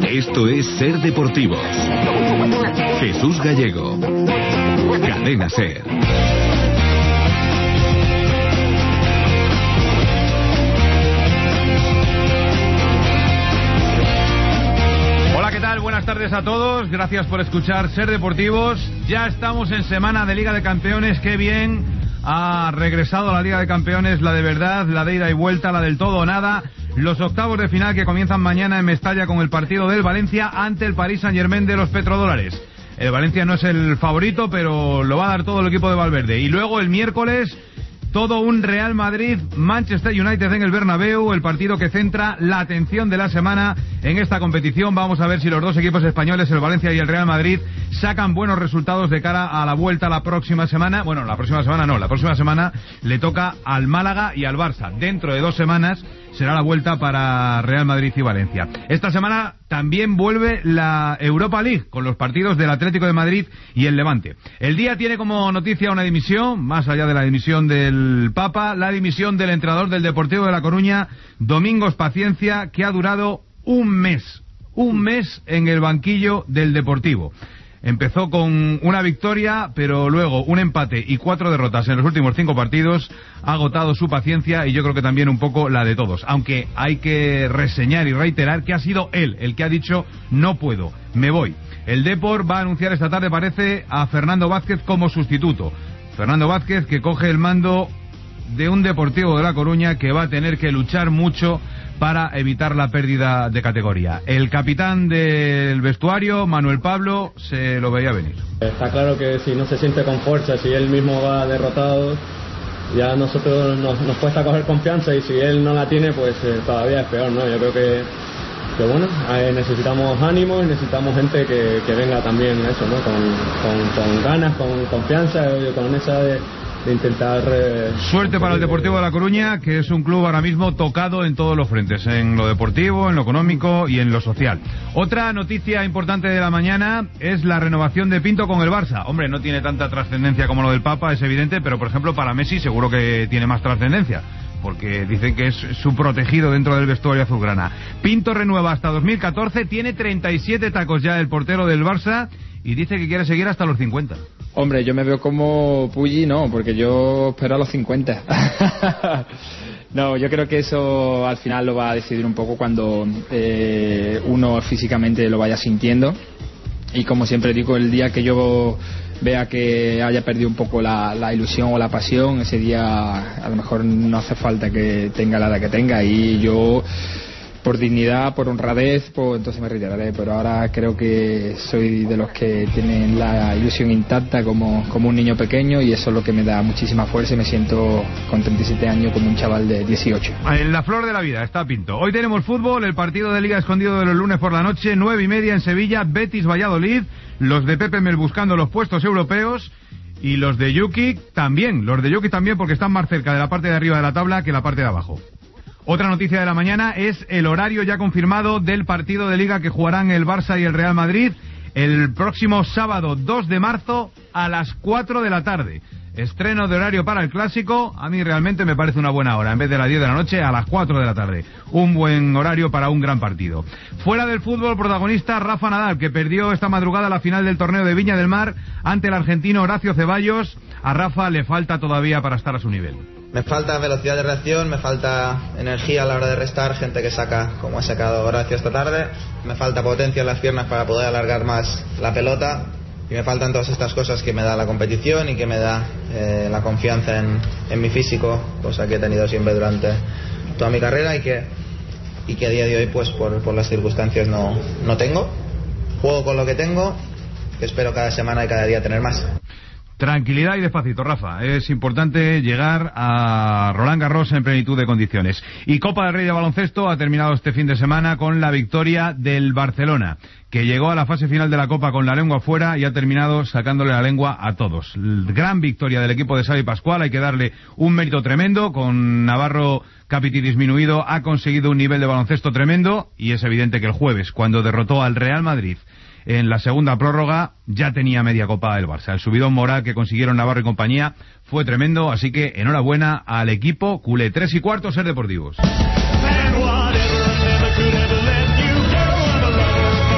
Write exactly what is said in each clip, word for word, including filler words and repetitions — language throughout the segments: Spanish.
Esto es Ser Deportivos. Jesús Gallego. Cadena Ser. Hola, ¿qué tal? Buenas tardes a todos. Gracias por escuchar Ser Deportivos. Ya estamos en semana de Liga de Campeones. Qué bien ha regresado a la Liga de Campeones, la de verdad, la de ida y vuelta, la del todo o nada. Los octavos de final que comienzan mañana en Mestalla con el partido del Valencia ante el Paris Saint-Germain de los petrodólares. El Valencia no es el favorito, pero lo va a dar todo el equipo de Valverde. Y luego el miércoles, todo un Real Madrid-Manchester United en el Bernabéu, el partido que centra la atención de la semana en esta competición. Vamos a ver si los dos equipos españoles, el Valencia y el Real Madrid, sacan buenos resultados de cara a la vuelta la próxima semana. Bueno, la próxima semana no, la próxima semana le toca al Málaga y al Barça. Dentro de dos semanas será la vuelta para Real Madrid y Valencia. Esta semana también vuelve la Europa League con los partidos del Atlético de Madrid y el Levante. El día tiene como noticia una dimisión, más allá de la dimisión del Papa, la dimisión del entrenador del Deportivo de La Coruña, Domingos Paciencia, que ha durado un mes, un mes en el banquillo del Deportivo. Empezó con una victoria, pero luego un empate y cuatro derrotas en los últimos cinco partidos. Ha agotado su paciencia y yo creo que también un poco la de todos. Aunque hay que reseñar y reiterar que ha sido él el que ha dicho no puedo, me voy. El Depor va a anunciar esta tarde, parece, a Fernando Vázquez como sustituto. Fernando Vázquez, que coge el mando de un Deportivo de La Coruña que va a tener que luchar mucho para evitar la pérdida de categoría. El capitán del vestuario, Manuel Pablo, se lo veía venir. Está claro que si no se siente con fuerza, si él mismo va derrotado, ya a nosotros nos, nos cuesta coger confianza, y si él no la tiene, pues eh, todavía es peor, ¿no? Yo creo que, que bueno, eh, necesitamos ánimo y necesitamos gente que, que venga también eso, ¿no? Con, con, con ganas, con confianza, con esa de... de intentar... Eh, Suerte para el Deportivo de La Coruña, que es un club ahora mismo tocado en todos los frentes, en lo deportivo, en lo económico y en lo social. Otra noticia importante de la mañana es la renovación de Pinto con el Barça. Hombre, no tiene tanta trascendencia como lo del Papa, es evidente, pero por ejemplo para Messi seguro que tiene más trascendencia, porque dicen que es su protegido dentro del vestuario azulgrana. Pinto renueva hasta dos mil catorce, tiene treinta y siete tacos ya el portero del Barça, y dice que quiere seguir hasta los cincuenta. Hombre, yo me veo como Pulli, no, porque yo espero a los cincuenta. No, yo creo que eso al final lo va a decidir un poco cuando eh, uno físicamente lo vaya sintiendo. Y como siempre digo, el día que yo vea que haya perdido un poco la, la ilusión o la pasión, ese día a lo mejor no hace falta que tenga la edad que tenga, y yo... por dignidad, por honradez, pues entonces me retiraré, pero ahora creo que soy de los que tienen la ilusión intacta como, como un niño pequeño, y eso es lo que me da muchísima fuerza, y me siento con treinta y siete años como un chaval de dieciocho. En la flor de la vida está Pinto. Hoy tenemos fútbol, el partido de Liga escondido de los lunes por la noche, nueve y media en Sevilla, Betis Valladolid, los de Pepe Mel buscando los puestos europeos, y los de Yuki también, los de Yuki también, porque están más cerca de la parte de arriba de la tabla que la parte de abajo. Otra noticia de la mañana es el horario ya confirmado del partido de Liga que jugarán el Barça y el Real Madrid el próximo sábado dos de marzo a las cuatro de la tarde. Estreno de horario para el Clásico. A mí realmente me parece una buena hora. En vez de las diez de la noche, a las cuatro de la tarde. Un buen horario para un gran partido. Fuera del fútbol, protagonista Rafa Nadal, que perdió esta madrugada la final del torneo de Viña del Mar ante el argentino Horacio Ceballos. A Rafa le falta todavía para estar a su nivel. Me falta velocidad de reacción, me falta energía a la hora de restar, gente que saca como ha sacado Horacio esta tarde. Me falta potencia en las piernas para poder alargar más la pelota. Y me faltan todas estas cosas que me da la competición y que me da eh, la confianza en, en mi físico, cosa que he tenido siempre durante toda mi carrera y que, y que a día de hoy pues por, por las circunstancias no, no tengo. Juego con lo que tengo, que espero cada semana y cada día tener más. Tranquilidad y despacito, Rafa. Es importante llegar a Roland Garros en plenitud de condiciones. Y Copa del Rey de baloncesto ha terminado este fin de semana con la victoria del Barcelona, que llegó a la fase final de la Copa con la lengua fuera y ha terminado sacándole la lengua a todos. Gran victoria del equipo de Xavi Pascual, hay que darle un mérito tremendo. Con Navarro Capiti disminuido ha conseguido un nivel de baloncesto tremendo, y es evidente que el jueves, cuando derrotó al Real Madrid en la segunda prórroga, ya tenía media copa el Barça. El subidón moral que consiguieron Navarro y compañía fue tremendo, así que enhorabuena al equipo culé. Tres y cuarto, Ser Deportivos.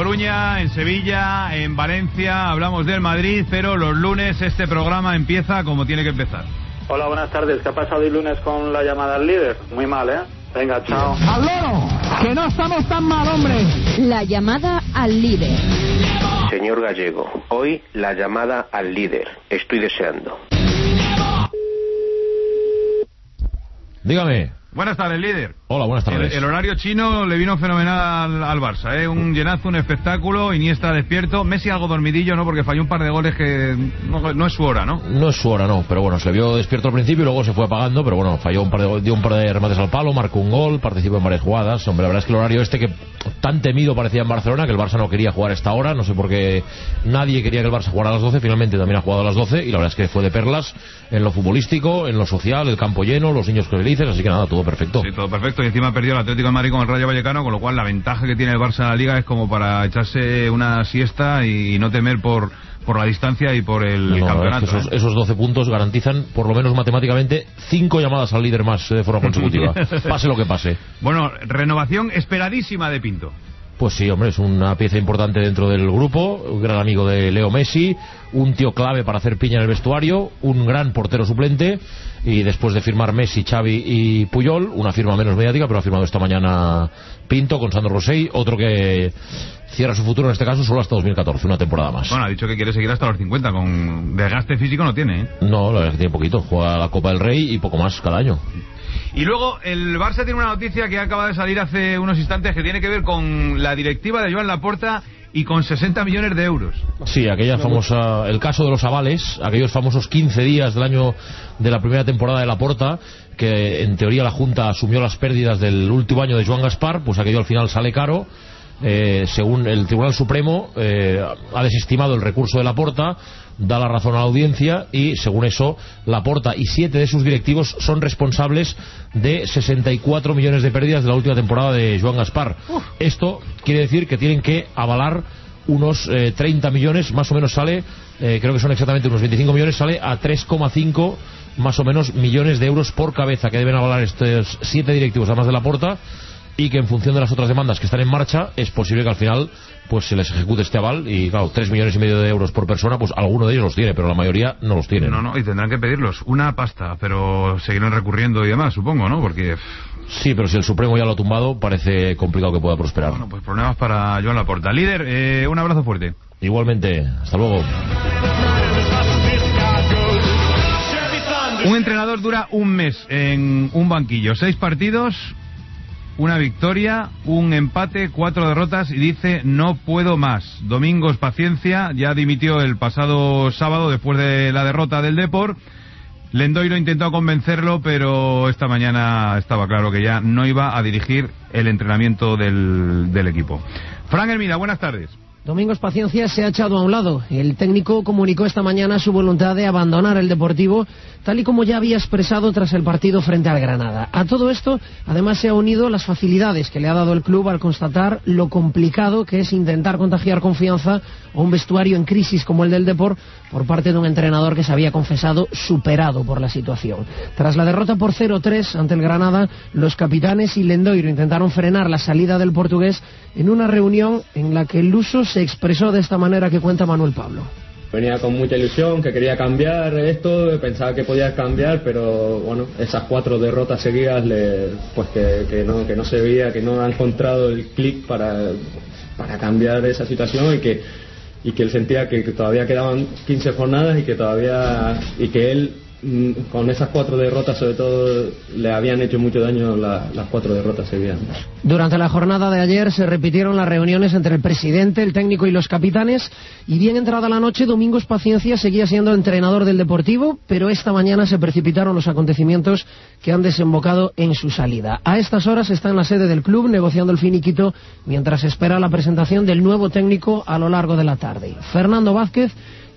Coruña, en Sevilla, en Valencia, hablamos del Madrid, pero los lunes este programa empieza como tiene que empezar. Hola, buenas tardes. ¿Qué ha pasado hoy lunes con la llamada al líder? Muy mal, ¿eh? Venga, chao. ¡Al loro! ¡Que no estamos tan mal, hombre! La llamada al líder. Señor Gallego, hoy la llamada al líder. Estoy deseando. Dígame. Buenas tardes, líder. Hola, buenas tardes. El, el horario chino le vino fenomenal al, al Barça, ¿eh? Un llenazo, un espectáculo, Iniesta despierto, Messi algo dormidillo, ¿no? Porque falló un par de goles que no, no es su hora, ¿no? No es su hora, no, pero bueno, se le vio despierto al principio y luego se fue apagando, pero bueno, falló un par de, dio un par de remates al palo, marcó un gol, participó en varias jugadas. Hombre, la verdad es que el horario este que tan temido parecía en Barcelona, que el Barça no quería jugar a esta hora, no sé por qué nadie quería que el Barça jugara a las doce, finalmente también ha jugado a las doce y la verdad es que fue de perlas en lo futbolístico, en lo social, el campo lleno, los niños felices, así que nada, todo perfecto. Sí, todo perfecto, y encima perdió el Atlético de Madrid con el Rayo Vallecano, con lo cual la ventaja que tiene el Barça en la Liga es como para echarse una siesta y no temer por por la distancia y por el no, campeonato. Es que esos, ¿eh? esos doce puntos garantizan, por lo menos matemáticamente, cinco llamadas al líder más de forma consecutiva, pase lo que pase. Bueno, renovación esperadísima de Pinto. Pues sí, hombre, es una pieza importante dentro del grupo, un gran amigo de Leo Messi, un tío clave para hacer piña en el vestuario, un gran portero suplente, y después de firmar Messi, Xavi y Puyol, una firma menos mediática, pero ha firmado esta mañana Pinto con Sandro Rosell, otro que cierra su futuro en este caso solo hasta dos mil catorce, una temporada más. Bueno, ha dicho que quiere seguir hasta los cincuenta, con desgaste físico no tiene, ¿eh? No, la verdad es que tiene poquito, juega la Copa del Rey y poco más cada año. Y luego el Barça tiene una noticia que acaba de salir hace unos instantes que tiene que ver con la directiva de Joan Laporta y con sesenta millones de euros. Sí, aquella famosa, el caso de los avales, aquellos famosos quince días del año de la primera temporada de Laporta, que en teoría la Junta asumió las pérdidas del último año de Joan Gaspar, pues aquello al final sale caro. Eh, según el Tribunal Supremo eh, ha desestimado el recurso de Laporta, da la razón a la audiencia y según eso Laporta y siete de sus directivos son responsables de sesenta y cuatro millones de pérdidas de la última temporada de Joan Gaspar. Uf. Esto quiere decir que tienen que avalar unos eh, treinta millones, más o menos sale, eh, creo que son exactamente unos veinticinco millones, sale a tres coma cinco más o menos millones de euros por cabeza que deben avalar estos siete directivos además de Laporta, y que en función de las otras demandas que están en marcha es posible que al final pues se les ejecute este aval y claro, tres millones y medio de euros por persona, pues alguno de ellos los tiene, pero la mayoría no los tiene. No, no, y tendrán que pedirlos una pasta, pero seguirán recurriendo y demás, supongo, ¿no? Porque sí, pero si el Supremo ya lo ha tumbado, parece complicado que pueda prosperar. Bueno, pues problemas para Joan Laporta. Líder, eh, un abrazo fuerte. Igualmente, hasta luego. Un entrenador dura un mes en un banquillo, seis partidos, una victoria, un empate, cuatro derrotas y dice no puedo más. Domingos Paciencia ya dimitió el pasado sábado después de la derrota del Depor. Lendoiro intentó convencerlo, pero esta mañana estaba claro que ya no iba a dirigir el entrenamiento del, del equipo. Fran Hermida, buenas tardes. Domingos Paciencia se ha echado a un lado. El técnico comunicó esta mañana su voluntad de abandonar el Deportivo, tal y como ya había expresado tras el partido frente al Granada. A todo esto, además, se ha unido las facilidades que le ha dado el club al constatar lo complicado que es intentar contagiar confianza a un vestuario en crisis como el del Depor por parte de un entrenador que se había confesado superado por la situación. Tras la derrota por cero tres ante el Granada, los capitanes y Lendoiro intentaron frenar la salida del portugués en una reunión en la que el luso se expresó de esta manera que cuenta Manuel Pablo. Venía con mucha ilusión, que quería cambiar esto, pensaba que podía cambiar, pero bueno, esas cuatro derrotas seguidas, le, pues que, que, no, que no se veía, que no ha encontrado el clic para, para cambiar esa situación y que, y que él sentía que, que todavía quedaban quince jornadas y que todavía y que él con esas cuatro derrotas sobre todo le habían hecho mucho daño la, las cuatro derrotas seguidas. Durante la jornada de ayer se repitieron las reuniones entre el presidente, el técnico y los capitanes y bien entrada la noche Domingos Paciencia seguía siendo entrenador del Deportivo, pero esta mañana se precipitaron los acontecimientos que han desembocado en su salida. A estas horas está en la sede del club negociando el finiquito mientras espera la presentación del nuevo técnico a lo largo de la tarde. Fernando Vázquez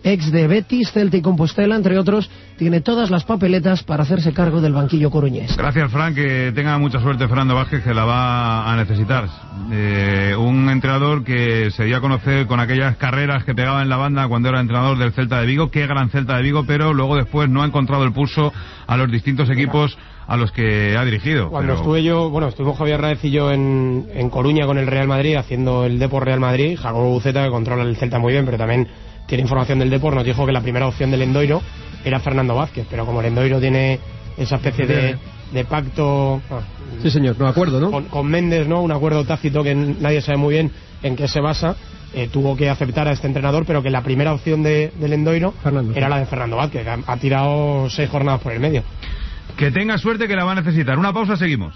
ex de Betis, Celta y Compostela, entre otros, tiene todas las papeletas para hacerse cargo del banquillo coruñés. Gracias, Fran, que tenga mucha suerte Fernando Vázquez, que la va a necesitar. Eh, un entrenador que se dio a conocer con aquellas carreras que pegaba en la banda cuando era entrenador del Celta de Vigo, qué gran Celta de Vigo, pero luego después no ha encontrado el pulso a los distintos equipos a los que ha dirigido. Cuando pero... estuve yo, bueno, estuvimos Javier Raez y yo en, en Coruña con el Real Madrid haciendo el Depor Real Madrid. Jacobo Buceta, que controla el Celta muy bien, pero también tiene información del Depor, nos dijo que la primera opción del Endoiro era Fernando Vázquez, pero como el Endoiro tiene esa especie de, de pacto, ah, sí señor, no acuerdo, ¿no? Con, con Méndez, ¿no? Un acuerdo tácito que nadie sabe muy bien en qué se basa. Eh, tuvo que aceptar a este entrenador, pero que la primera opción de, del Endoiro Fernando, era la de Fernando Vázquez, que ha, ha tirado seis jornadas por el medio. Que tenga suerte, que la va a necesitar. Una pausa, seguimos.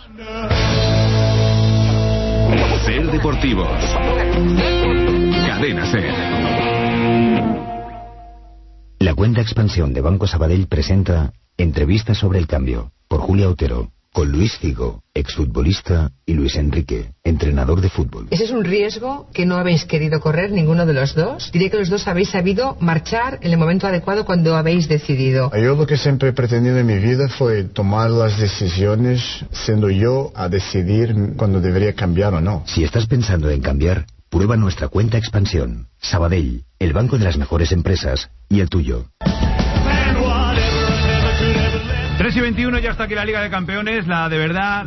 Ser Deportivos. Cadena Ser. La cuenta Expansión de Banco Sabadell presenta Entrevista sobre el cambio, por Julia Otero, con Luis Figo, exfutbolista, y Luis Enrique, entrenador de fútbol. Ese es un riesgo que no habéis querido correr ninguno de los dos. Diría que los dos habéis sabido marchar en el momento adecuado cuando habéis decidido. Yo lo que siempre he pretendido en mi vida fue tomar las decisiones siendo yo a decidir cuando debería cambiar o no. Si estás pensando en cambiar, prueba nuestra cuenta Expansión. Sabadell, el banco de las mejores empresas, y el tuyo. tres y veintiuno, ya está aquí la Liga de Campeones, la de verdad,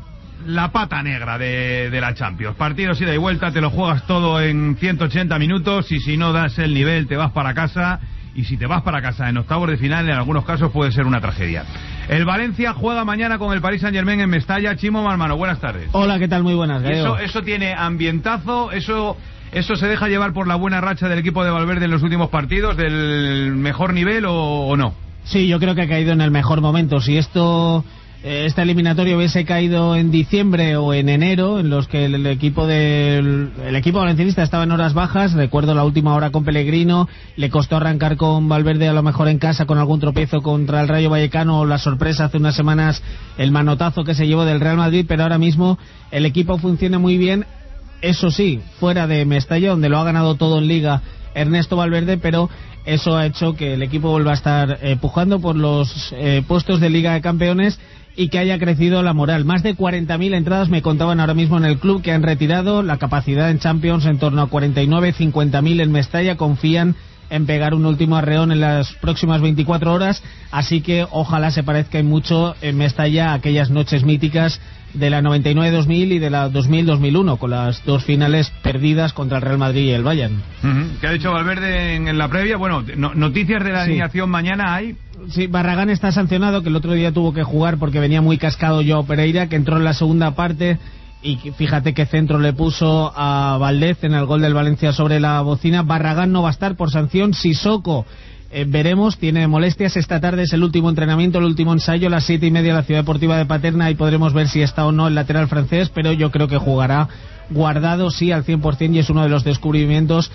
la pata negra de, de la Champions. Partidos ida y vuelta, te lo juegas todo en ciento ochenta minutos y si no das el nivel te vas para casa. Y si te vas para casa en octavos de final, en algunos casos puede ser una tragedia. El Valencia juega mañana con el Paris Saint-Germain en Mestalla. Chimo Marmano, buenas tardes. Hola, ¿qué tal? Muy buenas, Gallego. Eso, eso tiene ambientazo, eso... ¿Eso se deja llevar por la buena racha del equipo de Valverde en los últimos partidos, del mejor nivel o, o no? Sí, yo creo que ha caído en el mejor momento. Si esto, eh, esta eliminatoria hubiese caído en diciembre o en enero, en los que el, el equipo del el equipo valencianista estaba en horas bajas, recuerdo la última hora con Pellegrino, le costó arrancar con Valverde a lo mejor en casa con algún tropiezo contra el Rayo Vallecano, o la sorpresa hace unas semanas, el manotazo que se llevó del Real Madrid, pero ahora mismo el equipo funciona muy bien. Eso sí, fuera de Mestalla, donde lo ha ganado todo en Liga Ernesto Valverde, pero eso ha hecho que el equipo vuelva a estar eh, pujando por los eh, puestos de Liga de Campeones y que haya crecido la moral. Más de cuarenta mil entradas me contaban ahora mismo en el club que han retirado, la capacidad en Champions en torno a cuarenta y nueve, cincuenta mil en Mestalla, confían en pegar un último arreón en las próximas veinticuatro horas, así que ojalá se parezca en mucho en Mestalla a aquellas noches míticas de la noventa y nueve dos mil y de la dos mil dos mil uno, con las dos finales perdidas contra el Real Madrid y el Bayern. Uh-huh. ¿Qué ha dicho Valverde en, en la previa? Bueno, no, noticias de la sí. alineación mañana hay. Sí, Barragán está sancionado, que el otro día tuvo que jugar porque venía muy cascado Joao Pereira, que entró en la segunda parte. Y fíjate qué centro le puso a Valdez en el gol del Valencia sobre la bocina. Barragán no va a estar por sanción. Sissoko, eh, veremos, tiene molestias. Esta tarde es el último entrenamiento, el último ensayo, a las siete y media en la Ciudad Deportiva de Paterna, y podremos ver si está o no el lateral francés, pero yo creo que jugará Guardado, sí, al cien por ciento, y es uno de los descubrimientos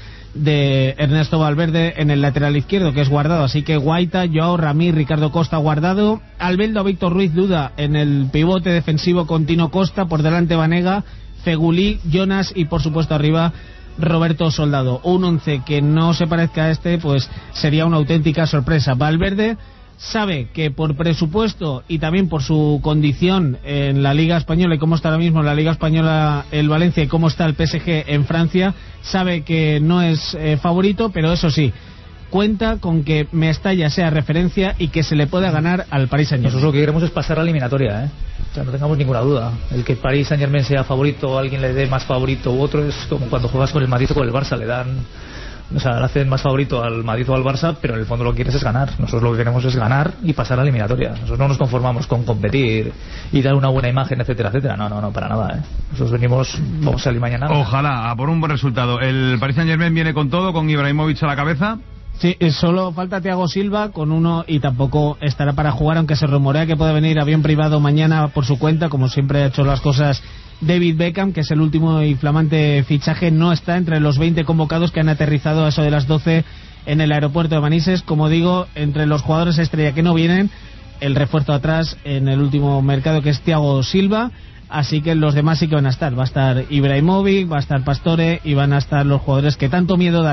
de Ernesto Valverde en el lateral izquierdo, que es Guardado. Así que Guaita, Joao, Ramírez, Ricardo Costa, Guardado, Albeldo, Víctor Ruiz, duda en el pivote defensivo con Tino Costa, por delante Vanega, Fegulí, Jonas y por supuesto arriba Roberto Soldado. Un once que no se parezca a este, pues sería una auténtica sorpresa. Valverde sabe que por presupuesto y también por su condición en la Liga Española y cómo está ahora mismo en la Liga Española el Valencia y cómo está el P S G en Francia, sabe que no es eh, favorito, pero eso sí, cuenta con que Mestalla sea referencia y que se le pueda ganar al Paris Saint-Germain. Nosotros lo que queremos es pasar la eliminatoria, ¿eh? O sea, no tengamos ninguna duda. El que el Paris Saint-Germain sea favorito o alguien le dé más favorito u otro es como cuando juegas con el Madrid o con el Barça, le dan... O sea, le hacen más favorito al Madrid o al Barça, pero en el fondo lo que quieres es ganar. Nosotros lo que queremos es ganar y pasar la eliminatoria. Nosotros no nos conformamos con competir y dar una buena imagen, etcétera, etcétera. No, no, no, para nada, ¿eh? Nosotros venimos, vamos a salir mañana. Ojalá, a por un buen resultado. El Paris Saint-Germain viene con todo, con Ibrahimovic a la cabeza. Sí, solo falta Thiago Silva con uno y tampoco estará para jugar, aunque se rumorea que puede venir avión privado mañana por su cuenta, como siempre ha hecho las cosas David Beckham, que es el último y flamante fichaje. No está entre los veinte convocados que han aterrizado a eso de las doce en el aeropuerto de Manises. Como digo, entre los jugadores estrella que no vienen, el refuerzo atrás en el último mercado, que es Thiago Silva. Así que los demás sí que van a estar. Va a estar Ibrahimovic, va a estar Pastore y van a estar los jugadores que tanto miedo dan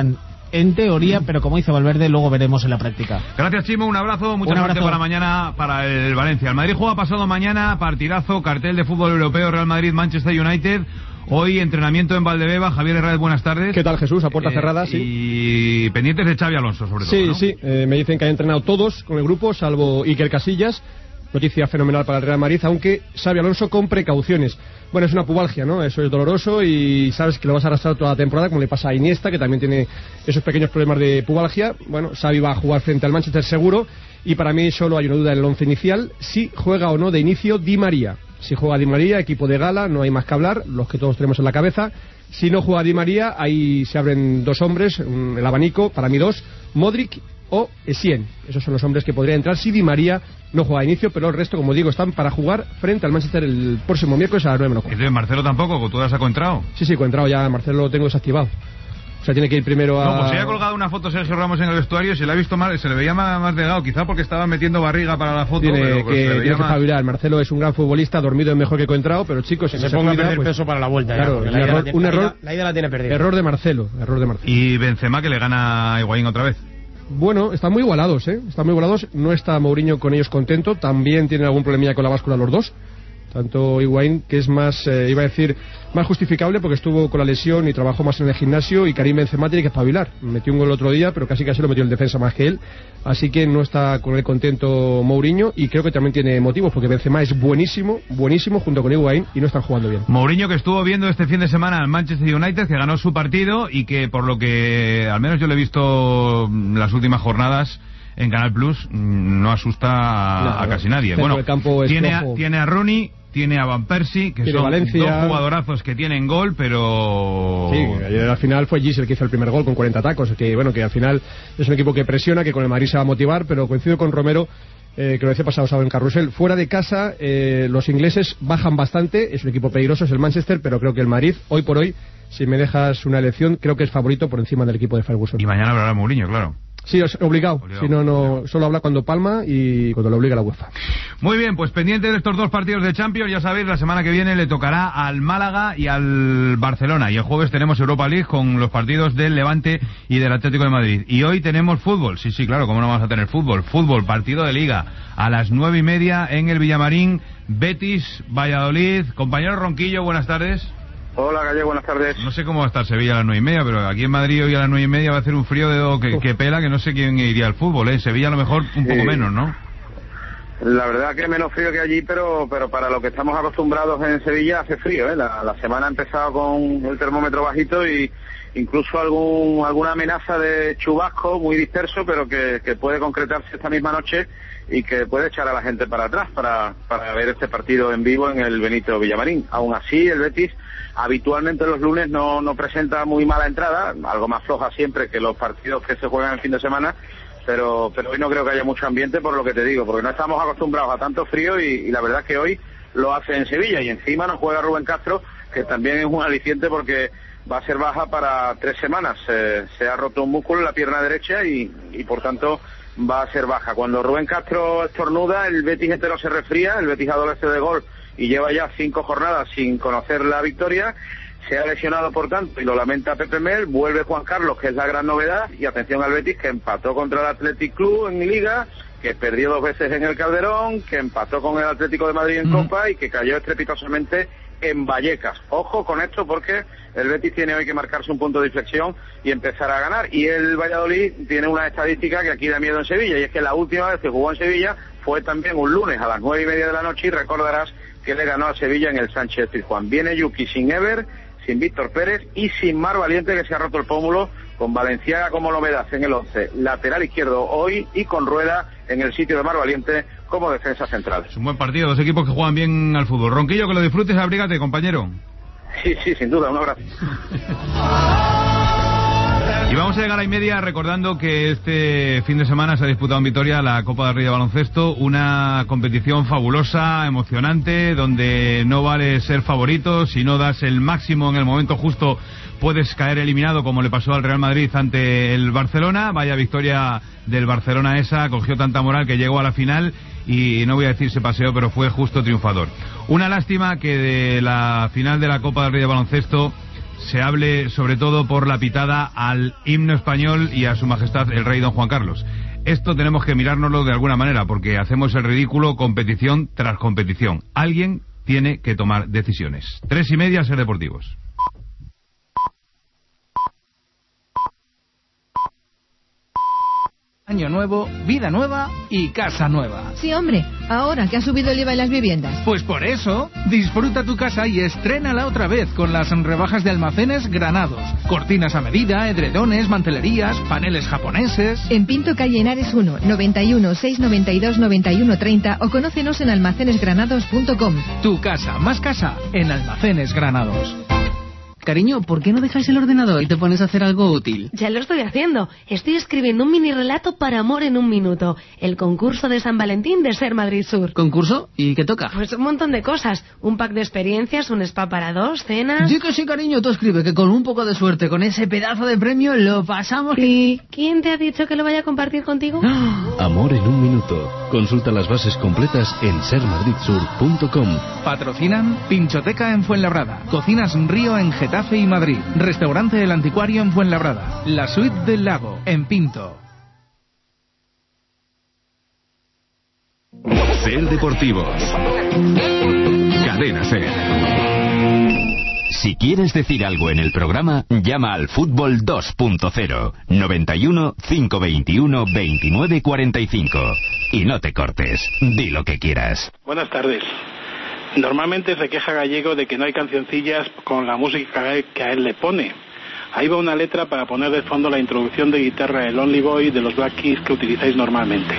en teoría, pero como dice Valverde, luego veremos en la práctica. Gracias, Chimo, un abrazo, mucha un suerte abrazo. para mañana para el Valencia. El Madrid juega pasado mañana, partidazo, cartel de fútbol europeo, Real Madrid, Manchester United. Hoy entrenamiento en Valdebeba. Javier Herrera, buenas tardes. ¿Qué tal, Jesús? A puerta eh, cerrada, sí. Y pendientes de Xavi Alonso, sobre todo, Sí, ¿no? sí, eh, me dicen que han entrenado todos con el grupo, salvo Iker Casillas. Noticia fenomenal para el Real Madrid, aunque Xavi Alonso con precauciones. Bueno, es una pubalgia, ¿no? Eso es doloroso y sabes que lo vas a arrastrar toda la temporada, como le pasa a Iniesta, que también tiene esos pequeños problemas de pubalgia. Bueno, Xavi va a jugar frente al Manchester seguro, y para mí solo hay una duda en el once inicial, si juega o no de inicio Di María. Si juega Di María, equipo de gala, no hay más que hablar, los que todos tenemos en la cabeza. Si no juega Di María, ahí se abren dos hombres, un, el abanico, para mí dos, Modric o Essien. Esos son los hombres que podrían entrar si Di María no juega a inicio, pero el resto, como digo, están para jugar frente al Manchester el próximo miércoles a las nueve menos cuarto. Entonces, Marcelo tampoco, ¿tú has encontrado? Sí, sí, he encontrado ya, Marcelo lo tengo desactivado. O sea, tiene que ir primero a... No, pues se ha colgado una foto Sergio Ramos en el vestuario, se le ha visto mal, se le veía más, más delgado, quizá porque estaba metiendo barriga para la foto. Tiene pero que, se le veía tiene que más... fabular. Marcelo es un gran futbolista, dormido es mejor que encontrado, pero chicos, si se, no se ponga cuida, a perder pues, peso para la vuelta. Claro, ya, un error, la, un la, error, la idea la tiene perdida. Error de Marcelo, error de Marcelo. Y Benzema, que le gana a Higuaín otra vez. Bueno, están muy igualados, ¿eh? Están muy igualados. No está Mourinho con ellos contento. También tienen algún problemilla con la báscula los dos. Tanto Higuaín, que es más, eh, iba a decir, más justificable porque estuvo con la lesión y trabajó más en el gimnasio, y Karim Benzema tiene que espabilar. Metió un gol el otro día, pero casi casi lo metió en defensa más que él. Así que no está con él contento Mourinho, y creo que también tiene motivos, porque Benzema es buenísimo, buenísimo junto con Higuaín, y no están jugando bien. Mourinho, que estuvo viendo este fin de semana al Manchester United, que ganó su partido y que, por lo que al menos yo le he visto las últimas jornadas en Canal Plus, no asusta a, no, a casi nadie. Bueno, tiene a, tiene a Rooney, tiene a Van Persie, que tiene son Valencia. Dos jugadorazos que tienen gol, pero... Sí, ayer al final fue Gis el que hizo el primer gol con cuarenta tacos, que bueno, que al final es un equipo que presiona, que con el Madrid se va a motivar, pero coincido con Romero, eh, que lo decía pasado sábado en Carrusel, fuera de casa eh, los ingleses bajan bastante, es un equipo peligroso, es el Manchester, pero creo que el Madrid, hoy por hoy, si me dejas una elección, creo que es favorito por encima del equipo de Ferguson. Y mañana hablará Mourinho, claro. Sí, es obligado. obligado. Si no, no, solo habla cuando palma y cuando lo obliga la UEFA. Muy bien, pues pendiente de estos dos partidos de Champions, ya sabéis, la semana que viene le tocará al Málaga y al Barcelona. Y el jueves tenemos Europa League con los partidos del Levante y del Atlético de Madrid. Y hoy tenemos fútbol. Sí, sí, claro, ¿cómo no vamos a tener fútbol? Fútbol, partido de Liga, a las nueve y media en el Villamarín, Betis, Valladolid. Compañero Ronquillo, buenas tardes. Hola, Gallego, buenas tardes. No sé cómo va a estar Sevilla a las nueve y media, pero aquí en Madrid hoy a las nueve y media va a hacer un frío de do que, que pela, que no sé quién iría al fútbol, ¿eh? Sevilla a lo mejor un poco sí. menos, ¿no? La verdad que menos frío que allí, pero pero para lo que estamos acostumbrados en Sevilla hace frío, ¿eh? La, la semana ha empezado con el termómetro bajito y incluso algún alguna amenaza de chubasco muy disperso, pero que, que puede concretarse esta misma noche y que puede echar a la gente para atrás para, para ver este partido en vivo en el Benito Villamarín. Aún así, el Betis habitualmente los lunes no, no presenta muy mala entrada, algo más floja siempre que los partidos que se juegan el fin de semana, pero pero hoy no creo que haya mucho ambiente, por lo que te digo, porque no estamos acostumbrados a tanto frío y, y la verdad es que hoy lo hace en Sevilla, y encima nos juega Rubén Castro, que también es un aliciente porque va a ser baja para tres semanas. Eh, se ha roto un músculo en la pierna derecha y, y por tanto va a ser baja. Cuando Rubén Castro estornuda, el Betis entero se resfría, el Betis adolece de gol y lleva ya cinco jornadas sin conocer la victoria. Se ha lesionado, por tanto, y lo lamenta Pepe Mel. Vuelve Juan Carlos, que es la gran novedad, y atención al Betis, que empató contra el Athletic Club en Liga, que perdió dos veces en el Calderón, que empató con el Atlético de Madrid en mm. Copa y que cayó estrepitosamente en Vallecas. Ojo con esto, porque el Betis tiene hoy que marcarse un punto de inflexión y empezar a ganar, y el Valladolid tiene una estadística que aquí da miedo en Sevilla, y es que la última vez que jugó en Sevilla fue también un lunes a las nueve y media de la noche, y recordarás que le ganó a Sevilla en el Sánchez Pizjuán. Viene Yuki sin Ever, sin Víctor Pérez y sin Mar Valiente, que se ha roto el pómulo, con Valenciaga como novedad en el once, lateral izquierdo hoy, y con Rueda en el sitio de Mar Valiente como defensa central. Es un buen partido, dos equipos que juegan bien al fútbol. Ronquillo, que lo disfrutes, abrígate, compañero. Sí, sí, sin duda, un abrazo. Y vamos a llegar a y media recordando que este fin de semana se ha disputado en Vitoria la Copa del Rey de Baloncesto, una competición fabulosa, emocionante, donde no vale ser favorito, si no das el máximo en el momento justo puedes caer eliminado, como le pasó al Real Madrid ante el Barcelona. Vaya victoria del Barcelona esa, cogió tanta moral que llegó a la final y no voy a decir se paseó, pero fue justo triunfador. Una lástima que de la final de la Copa del Rey de Baloncesto se hable sobre todo por la pitada al himno español y a su majestad el rey don Juan Carlos. Esto tenemos que mirárnoslo de alguna manera, porque hacemos el ridículo competición tras competición. Alguien tiene que tomar decisiones. Tres y media, Ser Deportivos. Año nuevo, vida nueva y casa nueva. Sí, hombre, ahora que ha subido el I V A en las viviendas. Pues por eso, disfruta tu casa y estrénala otra vez con las rebajas de Almacenes Granados. Cortinas a medida, edredones, mantelerías, paneles japoneses. En Pinto Calle Henares uno, noventa y uno, seiscientos noventa y dos, noventa y uno treinta o conócenos en almacenes granados punto com. Tu casa, más casa, en Almacenes Granados. Cariño, ¿por qué no dejas el ordenador y te pones a hacer algo útil? Ya lo estoy haciendo. Estoy escribiendo un mini relato para Amor en un minuto. El concurso de San Valentín de Ser Madrid Sur. ¿Concurso? ¿Y qué toca? Pues un montón de cosas. Un pack de experiencias, un spa para dos, cenas... Sí que sí, cariño. Tú escribe que con un poco de suerte, con ese pedazo de premio, lo pasamos... ¿Y quién te ha dicho que lo vaya a compartir contigo? Amor en un minuto. Consulta las bases completas en ser madrid sur punto com. Patrocinan Pinchoteca en Fuenlabrada, Cocinas Río en Getafe y Madrid, Restaurante El Anticuario en Fuenlabrada, La Suite del Lago en Pinto. Ser Deportivos. Cadena Ser. Si quieres decir algo en el programa, llama al Fútbol dos punto cero, noventa y uno, cinco veintiuno, veintinueve cuarenta y cinco. Y no te cortes, di lo que quieras. Buenas tardes. Normalmente se queja Gallego de que no hay cancioncillas con la música que a él le pone. Ahí va una letra para poner de fondo la introducción de guitarra de Lonely Boy de los Black Keys que utilizáis normalmente.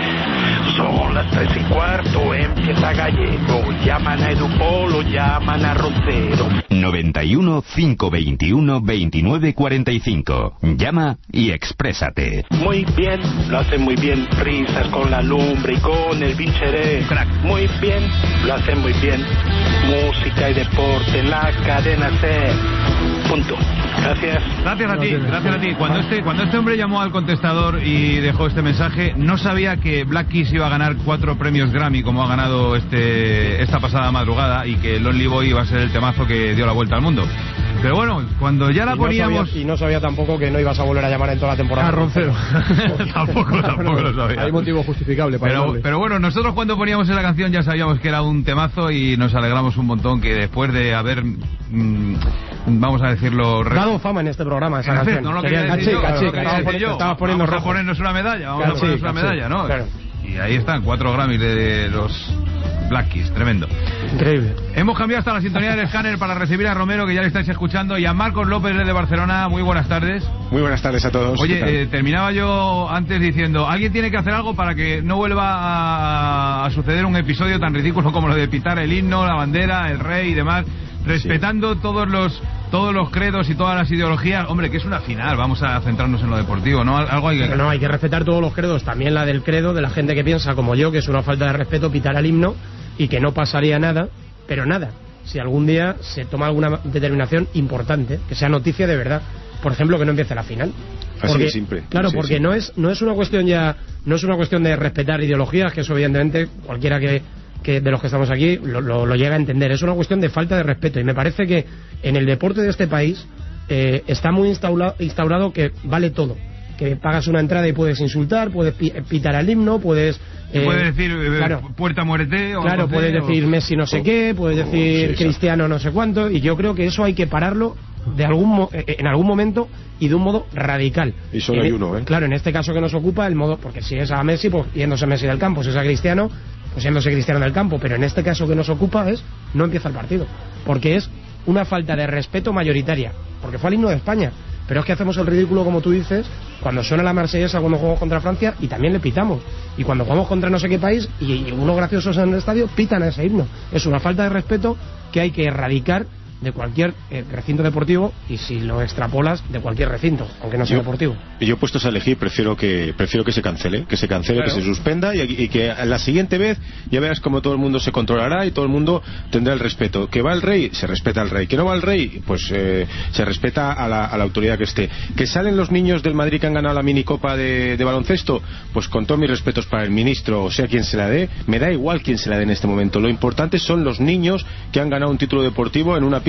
Son las tres y cuarto, empieza Gallego, llaman a Edupolo, llaman a Roncero. noventa y uno, cinco veintiuno, veintinueve cuarenta y cinco. Llama y exprésate. Muy bien, lo hacen muy bien, risas con la lumbre y con el bincheré. Crack. Muy bien, lo hacen muy bien, música y deporte en la cadena C. Punto. Gracias. Gracias a ti, gracias a ti. Cuando este, cuando este hombre llamó al contestador y dejó este mensaje, no sabía que Black Keys iba a ganar cuatro premios Grammy como ha ganado este esta pasada madrugada y que Lonely Boy iba a ser el temazo que dio la vuelta al mundo. Pero bueno, cuando ya la y poníamos... No sabía, y no sabía tampoco que no ibas a volver a llamar en toda la temporada. A Roncero. tampoco, tampoco lo sabía. Hay motivo justificable para pero, pero bueno, nosotros cuando poníamos esa canción ya sabíamos que era un temazo y nos alegramos un montón que después de haber, mmm, vamos a decirlo... Dado fama en este programa esa en canción. Efecto, no lo quería decir yo, caché, no lo quería caché, decir yo. Estabas poniendo vamos rojo. a ponernos una medalla, vamos Claro, a ponernos sí, una caché, medalla, ¿no? Claro. Y ahí están, cuatro Grammys de los Black Keys, tremendo. Increíble. Hemos cambiado hasta la sintonía del escáner para recibir a Romero, que ya le estáis escuchando, y a Marcos López de Barcelona. Muy buenas tardes. Muy buenas tardes a todos. Oye, eh, terminaba yo antes diciendo, alguien tiene que hacer algo para que no vuelva a, a suceder un episodio tan ridículo como lo de pitar el himno, la bandera, el rey y demás, respetando sí. todos los todos los credos y todas las ideologías. Hombre, que es una final, vamos a centrarnos en lo deportivo, ¿no? Algo hay que... Pero no, hay que respetar todos los credos, también la del credo de la gente que piensa como yo, que es una falta de respeto pitar al himno y que no pasaría nada, pero nada, si algún día se toma alguna determinación importante, que sea noticia de verdad, por ejemplo, que no empiece la final. Así porque, de simple. Claro, sí, porque sí. no es no es una cuestión ya, no es una cuestión de respetar ideologías, que eso evidentemente cualquiera que que de los que estamos aquí lo, lo, lo llega a entender. Es una cuestión de falta de respeto y me parece que en el deporte de este país eh, está muy instaurado, instaurado que vale todo, que pagas una entrada y puedes insultar, puedes pitar al himno, puedes eh, puedes decir eh, claro, puerta muérete o claro, puedes o... decir Messi no sé qué, puedes decir sí, Cristiano no sé cuánto, y yo creo que eso hay que pararlo de algún en algún momento y de un modo radical. Y solo en, hay uno, ¿eh? Claro, en este caso que nos ocupa el modo, porque si es a Messi, pues yéndose Messi del campo, si es a Cristiano, pues yéndose Cristiano del campo, pero en este caso que nos ocupa es no empieza el partido, porque es una falta de respeto mayoritaria, porque fue al himno de España, pero es que hacemos el ridículo, como tú dices, cuando suena la marsellesa cuando jugamos contra Francia y también le pitamos, y cuando jugamos contra no sé qué país y, y unos graciosos en el estadio pitan a ese himno. Es una falta de respeto que hay que erradicar de cualquier eh, recinto deportivo, y si lo extrapolas, de cualquier recinto, aunque no sea yo, deportivo. Y yo puestos a elegir, prefiero que prefiero que se cancele, que se cancele, claro. Que se suspenda y, y que a la siguiente vez ya veas como todo el mundo se controlará y todo el mundo tendrá el respeto. Que va el rey, se respeta al rey. Que no va el rey, pues eh, se respeta a la, a la autoridad que esté. Que salen los niños del Madrid que han ganado la minicopa de, de baloncesto, pues con todos mis respetos para el ministro, o sea quien se la dé, me da igual quién se la dé en este momento. Lo importante son los niños que han ganado un título deportivo en una pista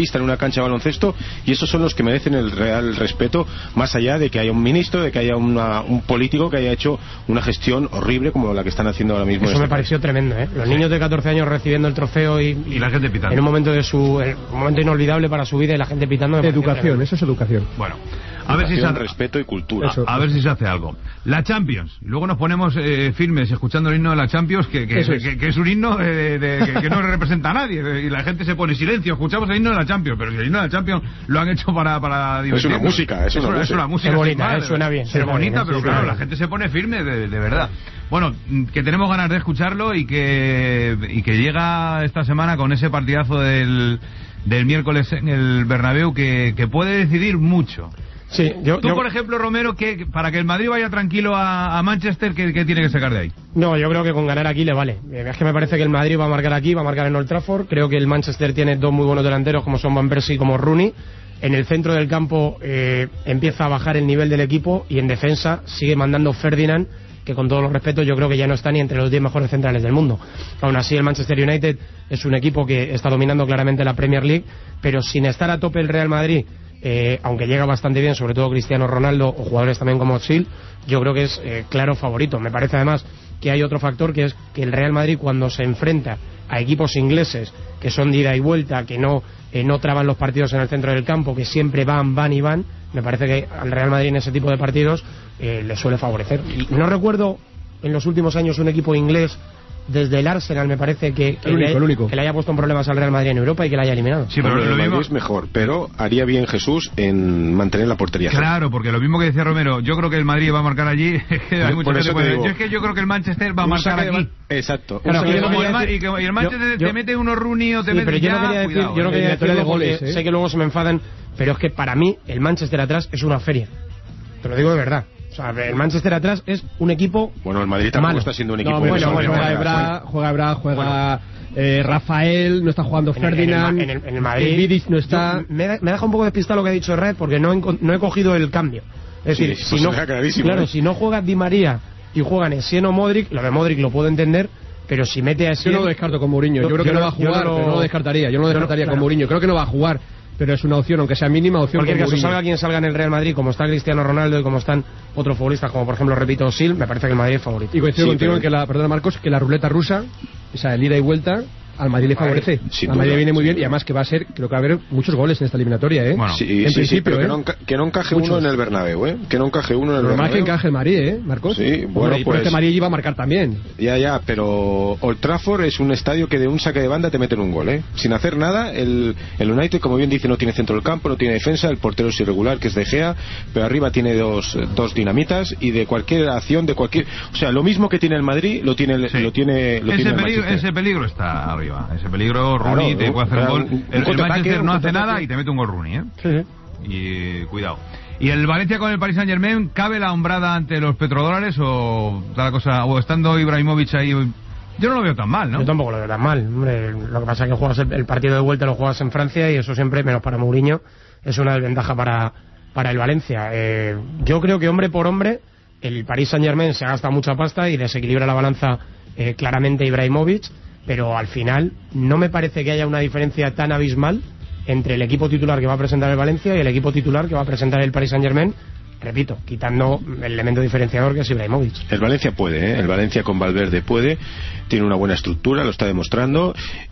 pista, en una cancha de baloncesto, y esos son los que merecen el real respeto, más allá de que haya un ministro, de que haya una, un político que haya hecho una gestión horrible como la que están haciendo ahora mismo. Eso me pareció tremendo, ¿eh? Los sí. niños de catorce años recibiendo el trofeo y, y la gente pitando. En un momento de su en un momento inolvidable para su vida y la gente pitando. Educación, tremendo. Eso es educación. Bueno. A ver si se hace... respeto y cultura. A, a ver si se hace algo. La Champions. Luego nos ponemos eh, firmes escuchando el himno de la Champions, que, que, es. que, que es un himno eh, de, que, que no representa a nadie. Y la gente se pone silencio. Escuchamos el himno de la Champions, pero si el himno de la Champions lo han hecho para, para divertirnos. Es una música, es una, es música. una música. Es bonita, eh, suena bien. Es suena bonita, bien, pero sí, claro, sí, la gente se pone firme de, de verdad. Bueno, que tenemos ganas de escucharlo y que, y que llega esta semana con ese partidazo del, del miércoles en el Bernabéu que, que puede decidir mucho. Sí, yo, Tú, yo... por ejemplo, Romero, que para que el Madrid vaya tranquilo a, a Manchester, ¿qué, ¿qué tiene que sacar de ahí? No, yo creo que con ganar aquí le vale. Es que me parece que el Madrid va a marcar aquí, va a marcar en Old Trafford. Creo que el Manchester tiene dos muy buenos delanteros, como son Van Persie y como Rooney. En el centro del campo eh, empieza a bajar el nivel del equipo, y en defensa sigue mandando Ferdinand, que con todos los respetos yo creo que ya no está ni entre los diez mejores centrales del mundo. Aún así, el Manchester United es un equipo que está dominando claramente la Premier League, pero sin estar a tope el Real Madrid, eh, aunque llega bastante bien, sobre todo Cristiano Ronaldo o jugadores también como Özil, yo creo que es eh, claro favorito. Me parece además que hay otro factor, que es que el Real Madrid, cuando se enfrenta a equipos ingleses que son de ida y vuelta, que no, eh, no traban los partidos en el centro del campo, que siempre van, van y van, me parece que al Real Madrid en ese tipo de partidos eh, le suele favorecer. Y no recuerdo en los últimos años un equipo inglés, desde el Arsenal me parece que, que, el único, le, el único. que le haya puesto en problemas al Real Madrid en Europa y que le haya eliminado. Sí, pero lo mismo es mejor, pero haría bien Jesús en mantener la portería. Claro, porque lo mismo que decía Romero, yo creo que el Madrid va a marcar allí. Hay mucha gente puede... Yo es que yo creo que el Manchester va a marcar aquí. De... Exacto. Claro, y, como el, decir... y, que, y el Manchester yo, yo... te mete unos Rooney o te sí, mete pero yo ya, no quería decir, cuidado, yo no quería decirlo de goles, ¿eh? Sé que luego se me enfadan, pero es que para mí el Manchester atrás es una feria. Te lo digo de verdad. O sea, el Manchester atrás es un equipo. Bueno, el Madrid tampoco malo. está siendo un equipo. No, bueno, bueno, juega Ebra, juega Ebra, juega eh, Rafael, no está jugando en Ferdinand. En el, en el, en el Madrid. El Vidic no está. Yo, me, me deja un poco despistado lo que ha dicho Red, porque no he, no he cogido el cambio. Es decir, sí, si pues no, claro, ¿eh? si no juega Di María y juegan Essien o Modric, lo de Modric lo puedo entender. Pero si mete a Essien... Yo no lo descarto con Mourinho. Yo, yo creo que yo no va a jugar, no lo... pero no lo descartaría. Yo no lo descartaría no, con claro. Mourinho. Creo que no va a jugar, pero es una opción, aunque sea mínima opción. Porque con caso salga quien salga en el Real Madrid, como está Cristiano Ronaldo y como están otros futbolistas, como por ejemplo, repito, Özil, me parece que el Madrid es favorito. Y coincido sí, contigo pero... en que la, perdona Marcos, que la ruleta rusa, o sea, el ida y vuelta, al Madrid le favorece. Sin al Madrid duda, viene muy bien duda. y además que va a ser, creo que va a haber muchos goles en esta eliminatoria, ¿eh? Bueno, sí, en sí, principio, sí, pero ¿eh? que, no enca que no encaje muchos. uno en el Bernabéu, ¿eh? Que no encaje uno en el Lo Bernabéu. normal que encaje el Madrid, ¿eh, Marcos? Sí, bueno, Hombre, pues... este Madrid iba a marcar también. Ya, ya, pero Old Trafford es un estadio que de un saque de banda te meten un gol, ¿eh? Sin hacer nada, el, el United, como bien dice, no tiene centro del campo, no tiene defensa, el portero es irregular, que es De Gea, pero arriba tiene dos, dos dinamitas y de cualquier acción, de cualquier... O sea, lo mismo que tiene el Madrid, lo tiene, sí. lo tiene, lo ese, tiene el peligro, ese peligro está arriba, ese peligro, Rooney claro, te puede hacer un gol. Un, el, el Manchester no hace nada y te mete un gol Rooney, ¿eh? Sí. Y cuidado. ¿Y el Valencia con el Paris Saint Germain cabe la hombrada ante los petrodólares o la cosa, o estando Ibrahimovic ahí? Yo no lo veo tan mal, ¿no? Yo tampoco lo veo tan mal. Hombre, lo que pasa es que juegas el, el partido de vuelta lo juegas en Francia y eso siempre, menos para Mourinho, es una desventaja para, para el Valencia. Eh, yo creo que hombre por hombre el Paris Saint Germain se gasta mucha pasta y desequilibra la balanza eh, claramente Ibrahimovic, pero al final no me parece que haya una diferencia tan abismal entre el equipo titular que va a presentar el Valencia y el equipo titular que va a presentar el Paris Saint-Germain, repito, quitando el elemento diferenciador que es Ibrahimovic. El Valencia puede, ¿eh? El Valencia con Valverde puede, tiene una buena estructura, lo está demostrando,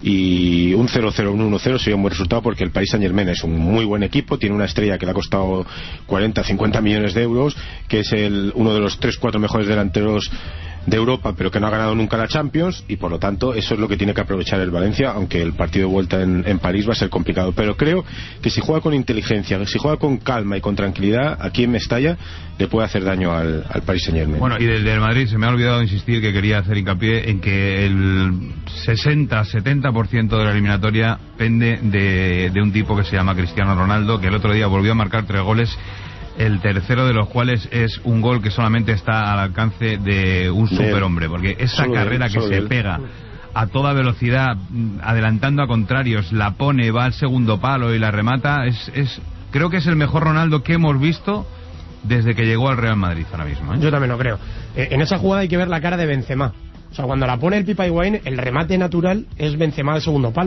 y un cero cero, un uno cero sería un buen resultado porque el Paris Saint-Germain es un muy buen equipo, tiene una estrella que le ha costado cuarenta, cincuenta millones de euros, que es el, uno de los tres, cuatro mejores delanteros de Europa, pero que no ha ganado nunca la Champions, y por lo tanto eso es lo que tiene que aprovechar el Valencia, aunque el partido de vuelta en, en París va a ser complicado, pero creo que si juega con inteligencia, que si juega con calma y con tranquilidad aquí en Mestalla, le puede hacer daño al, al Paris Saint-Germain. Bueno, y del, del Madrid se me ha olvidado insistir que quería hacer hincapié en que el sesenta a setenta por ciento de la eliminatoria pende de, de un tipo que se llama Cristiano Ronaldo, que el otro día volvió a marcar tres goles, el tercero de los cuales es un gol que solamente está al alcance de un superhombre, porque esa solo carrera él, que se él. pega a toda velocidad, adelantando a contrarios, la pone, va al segundo palo y la remata, es, es creo que es el mejor Ronaldo que hemos visto desde que llegó al Real Madrid ahora mismo, ¿eh? Yo también lo creo. Eh, en esa jugada hay que ver la cara de Benzema. O sea, cuando la pone el Pipa Higuaín, el remate natural es Benzema al segundo palo.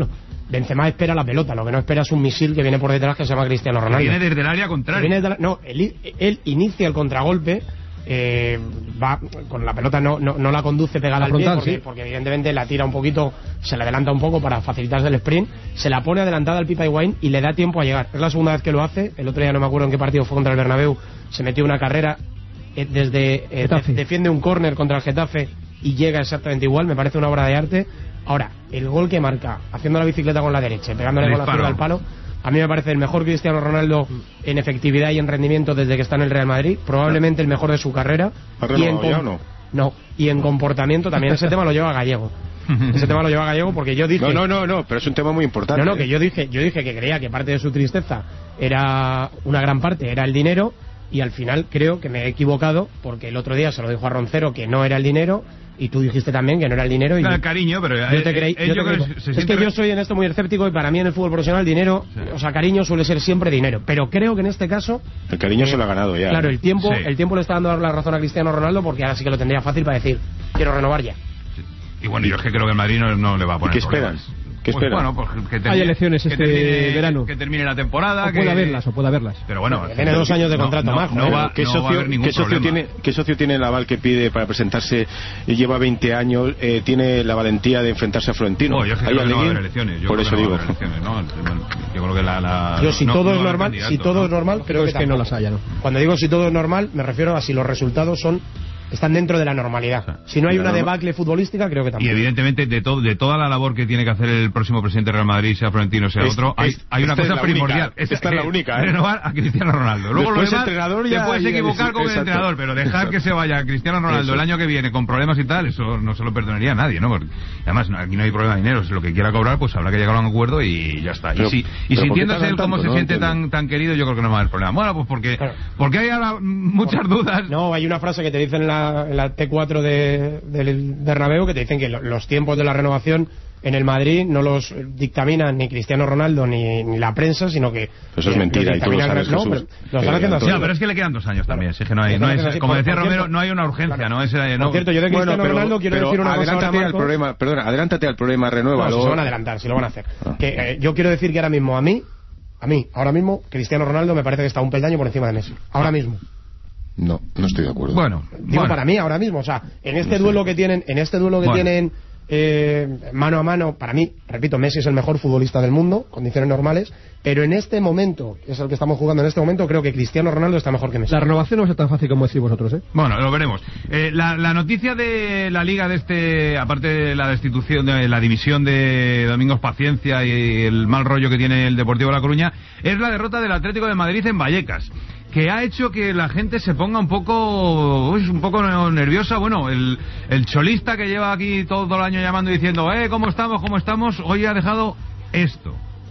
Benzema espera la pelota, lo que no espera es un misil que viene por detrás que se llama Cristiano Ronaldo. Viene desde el área contraria. La, no, él, él inicia el contragolpe, eh, va con la pelota, no, no, no la conduce pegada al pie, porque, sí. porque evidentemente la tira un poquito, se la adelanta un poco para facilitarse el sprint, se la pone adelantada al Pipa Higuaín y le da tiempo a llegar. Es la segunda vez que lo hace, el otro día no me acuerdo en qué partido fue contra el Bernabéu, se metió una carrera, eh, desde eh, de, defiende un córner contra el Getafe y llega exactamente igual, me parece una obra de arte. Ahora, el gol que marca, haciendo la bicicleta con la derecha, pegándole con la zurda al palo, a mí me parece el mejor Cristiano Ronaldo en efectividad y en rendimiento desde que está en el Real Madrid, probablemente el mejor de su carrera. ¿Ha y en ya o no? No, y en comportamiento también ese tema lo lleva Gallego. Ese tema lo lleva Gallego porque yo dije... No, no, no, no, pero es un tema muy importante. No, no, que yo dije, yo dije que creía que parte de su tristeza era, una gran parte, era el dinero, y al final creo que me he equivocado porque el otro día se lo dijo a Roncero que no era el dinero, y tú dijiste también que no era el dinero. Y no, el cariño, pero yo te creí, yo te creí. Es que yo soy en esto muy escéptico y para mí en el fútbol profesional dinero, sí. o sea, cariño suele ser siempre dinero. Pero creo que en este caso el cariño eh, se lo ha ganado ya. Claro, el tiempo, sí. el tiempo le está dando la razón a Cristiano Ronaldo porque ahora sí que lo tendría fácil para decir quiero renovar ya. Sí. Y bueno, yo es que creo que el Madrid no, no le va a poner. ¿Qué esperan? ¿Qué pues esperan? Bueno, pues que termine, hay elecciones este que termine, verano. Que termine la temporada. O que pueda haberlas, o pueda haberlas. Pero bueno, tiene dos años de contrato no, más. No, no va, ¿Qué, no socio, va a haber ningún ¿qué, socio tiene, ¿Qué socio tiene el aval que pide para presentarse? Lleva veinte años, eh, tiene la valentía de enfrentarse a Florentino. No, yo creo que no va a haber elecciones. Yo Por eso digo. Elecciones, ¿no? Yo creo que la. la yo, si no, todo no es normal, si todo ¿no? es normal, creo es que, que no las haya, ¿no? Cuando digo si todo es normal, me refiero a si los resultados son. Están dentro de la normalidad. O sea, si no hay una debacle futbolística, creo que tampoco. Y evidentemente, de, to de toda la labor que tiene que hacer el próximo presidente del Real Madrid, sea Florentino, sea es, otro, hay, es, hay una cosa es primordial. Esta es la única. ¿eh? Renovar a Cristiano Ronaldo. Luego Después lo demás, entrenador ya, te puedes ya, equivocar ya, con el entrenador, pero dejar exacto. que se vaya Cristiano Ronaldo eso. el año que viene con problemas y tal, eso no se lo perdonaría a nadie, ¿no? Porque además, aquí no hay problema de dinero. Si lo que quiera cobrar, pues habrá que llegar a un acuerdo y ya está. Pero, y si, y sintiéndose él como se siente tan, tan querido, yo creo que no va a haber problema. Bueno, pues porque, claro. porque hay ahora muchas dudas. No, hay una frase que te dicen en la, en la T cuatro de del Bernabéu que te dicen que lo, los tiempos de la renovación en el Madrid no los dictaminan ni Cristiano Ronaldo ni, ni la prensa, sino que eso es mentira y tú lo sabes, no, Jesús. Pero, lo pero, así. No, pero es que le quedan dos años también, claro. sí, que no hay, no es, como decía Romero, cierto, no hay una urgencia, claro. no es eh, no. Por cierto, yo de Cristiano bueno, pero, Ronaldo quiero pero decir una adelántate cosa ahora, al problema, perdona, adelántate al problema, renueva. No, si se van a adelantar, si lo van a hacer. Ah. Que eh, yo quiero decir que ahora mismo a mí, a mí, ahora mismo Cristiano Ronaldo me parece que está un peldaño por encima de Messi. Ahora mismo. No, no estoy de acuerdo. Bueno, digo bueno. para mí ahora mismo, o sea, en este no duelo que tienen, en este duelo que bueno. tienen eh, mano a mano, para mí, repito, Messi es el mejor futbolista del mundo, condiciones normales, pero en este momento, es el que estamos jugando en este momento, creo que Cristiano Ronaldo está mejor que Messi. La renovación no va a ser tan fácil como decís vosotros, ¿eh? Bueno, lo veremos. Eh, la, la noticia de la Liga de este, aparte de la destitución, de la dimisión de Domingos Paciencia y el mal rollo que tiene el Deportivo de La Coruña, es la derrota del Atlético de Madrid en Vallecas, que ha hecho que la gente se ponga un poco uy, un poco nerviosa. Bueno, el, el cholista que lleva aquí todo el año llamando y diciendo eh, ¿cómo estamos? ¿Cómo estamos? Hoy ha dejado esto.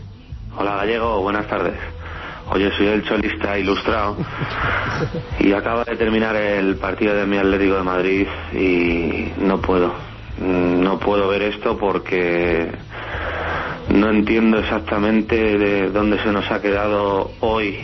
Hola Gallego, buenas tardes. Oye, soy el cholista ilustrado y acaba de terminar el partido de mi Atlético de Madrid y no puedo no puedo ver esto porque no entiendo exactamente de dónde se nos ha quedado hoy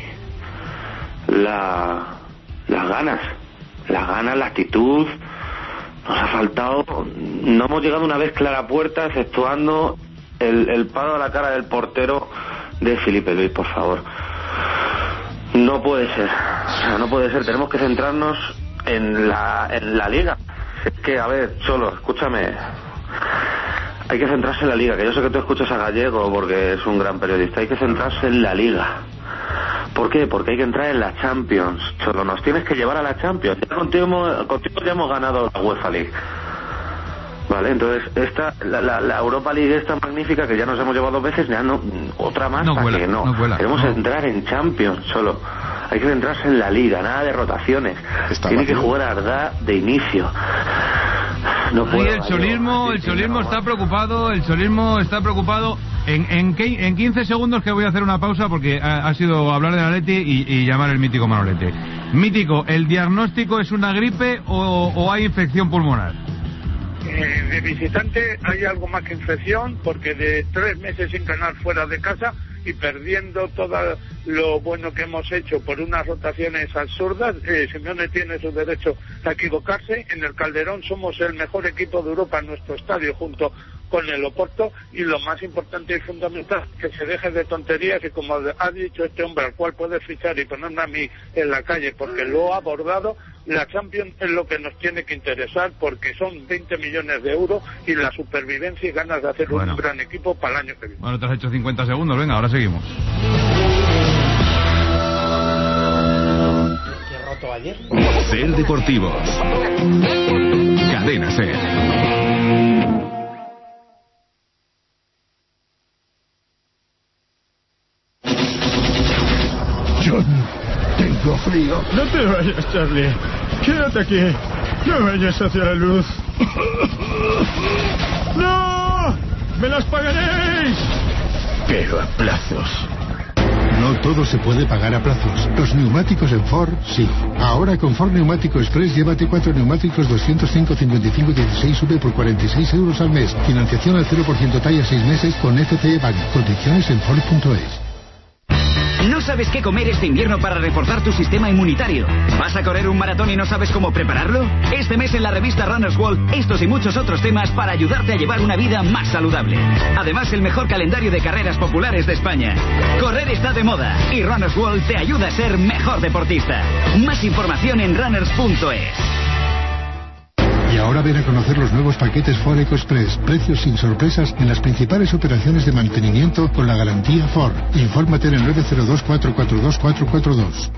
La, las ganas, las ganas, la actitud, nos ha faltado, no hemos llegado una vez clara a puerta, exceptuando el, el palo a la cara del portero de Felipe Luis, por favor. No puede ser, o sea, no puede ser, tenemos que centrarnos en la, en la liga. Es que, a ver, Cholo, escúchame, hay que centrarse en la liga, que yo sé que tú escuchas a Gallego porque es un gran periodista, hay que centrarse en la liga. ¿Por qué? Porque hay que entrar en la Champions. Cholo, nos tienes que llevar a la Champions. Ya contigo, contigo ya hemos ganado la UEFA League. Vale, entonces esta la, la, la Europa League esta magnífica que ya nos hemos llevado dos veces, ya no, otra más no para cuela, que no. no cuela, Queremos no. entrar en Champions, Cholo. Hay que centrarse en la liga, nada de rotaciones. Está Tiene vacío. que jugar a Arda de inicio. No puedo, y el cholismo, el cholismo está preocupado, el cholismo está preocupado. En, en, en quince segundos que voy a hacer una pausa porque ha, ha sido hablar de Atleti y, y llamar el mítico Manolete. Mítico, ¿el diagnóstico es una gripe o, o hay infección pulmonar? Eh, de visitante hay algo más que infección porque de tres meses sin ganar fuera de casa y perdiendo todo lo bueno que hemos hecho por unas rotaciones absurdas, eh, Simeone tiene su derecho a equivocarse. En el Calderón somos el mejor equipo de Europa en nuestro estadio junto con el Oporto, y lo más importante y fundamental, que se deje de tonterías, y como ha dicho este hombre, al cual puede fichar y ponerme a mí en la calle porque lo ha abordado, la Champions es lo que nos tiene que interesar, porque son veinte millones de euros y la supervivencia y ganas de hacer bueno. un gran equipo para el año que viene. Bueno, te has hecho cincuenta segundos, venga, ahora seguimos. ¿Qué roto ayer? Ser Deportivos. Cadena Ser. John, tengo frío. No te vayas, Charlie. Quédate aquí. No vayas hacia la luz. ¡No! ¡Me las pagaréis! Pero a plazos. No todo se puede pagar a plazos. Los neumáticos en Ford, sí. Ahora con Ford Neumático Express llévate cuatro neumáticos doscientos cinco, cincuenta y cinco y dieciséis V por cuarenta y seis euros al mes. Financiación al cero por ciento talla seis meses con F C E Bank. Condiciones en Ford punto es. ¿No sabes qué comer este invierno para reforzar tu sistema inmunitario? ¿Vas a correr un maratón y no sabes cómo prepararlo? Este mes en la revista Runner's World, estos y muchos otros temas para ayudarte a llevar una vida más saludable. Además, el mejor calendario de carreras populares de España. Correr está de moda y Runner's World te ayuda a ser mejor deportista. Más información en runners punto es. Y ahora ven a conocer los nuevos paquetes Ford EcoExpress. Precios sin sorpresas en las principales operaciones de mantenimiento con la garantía Ford. Infórmate en el nueve cero dos, cuatro cuatro dos, cuatro cuatro dos.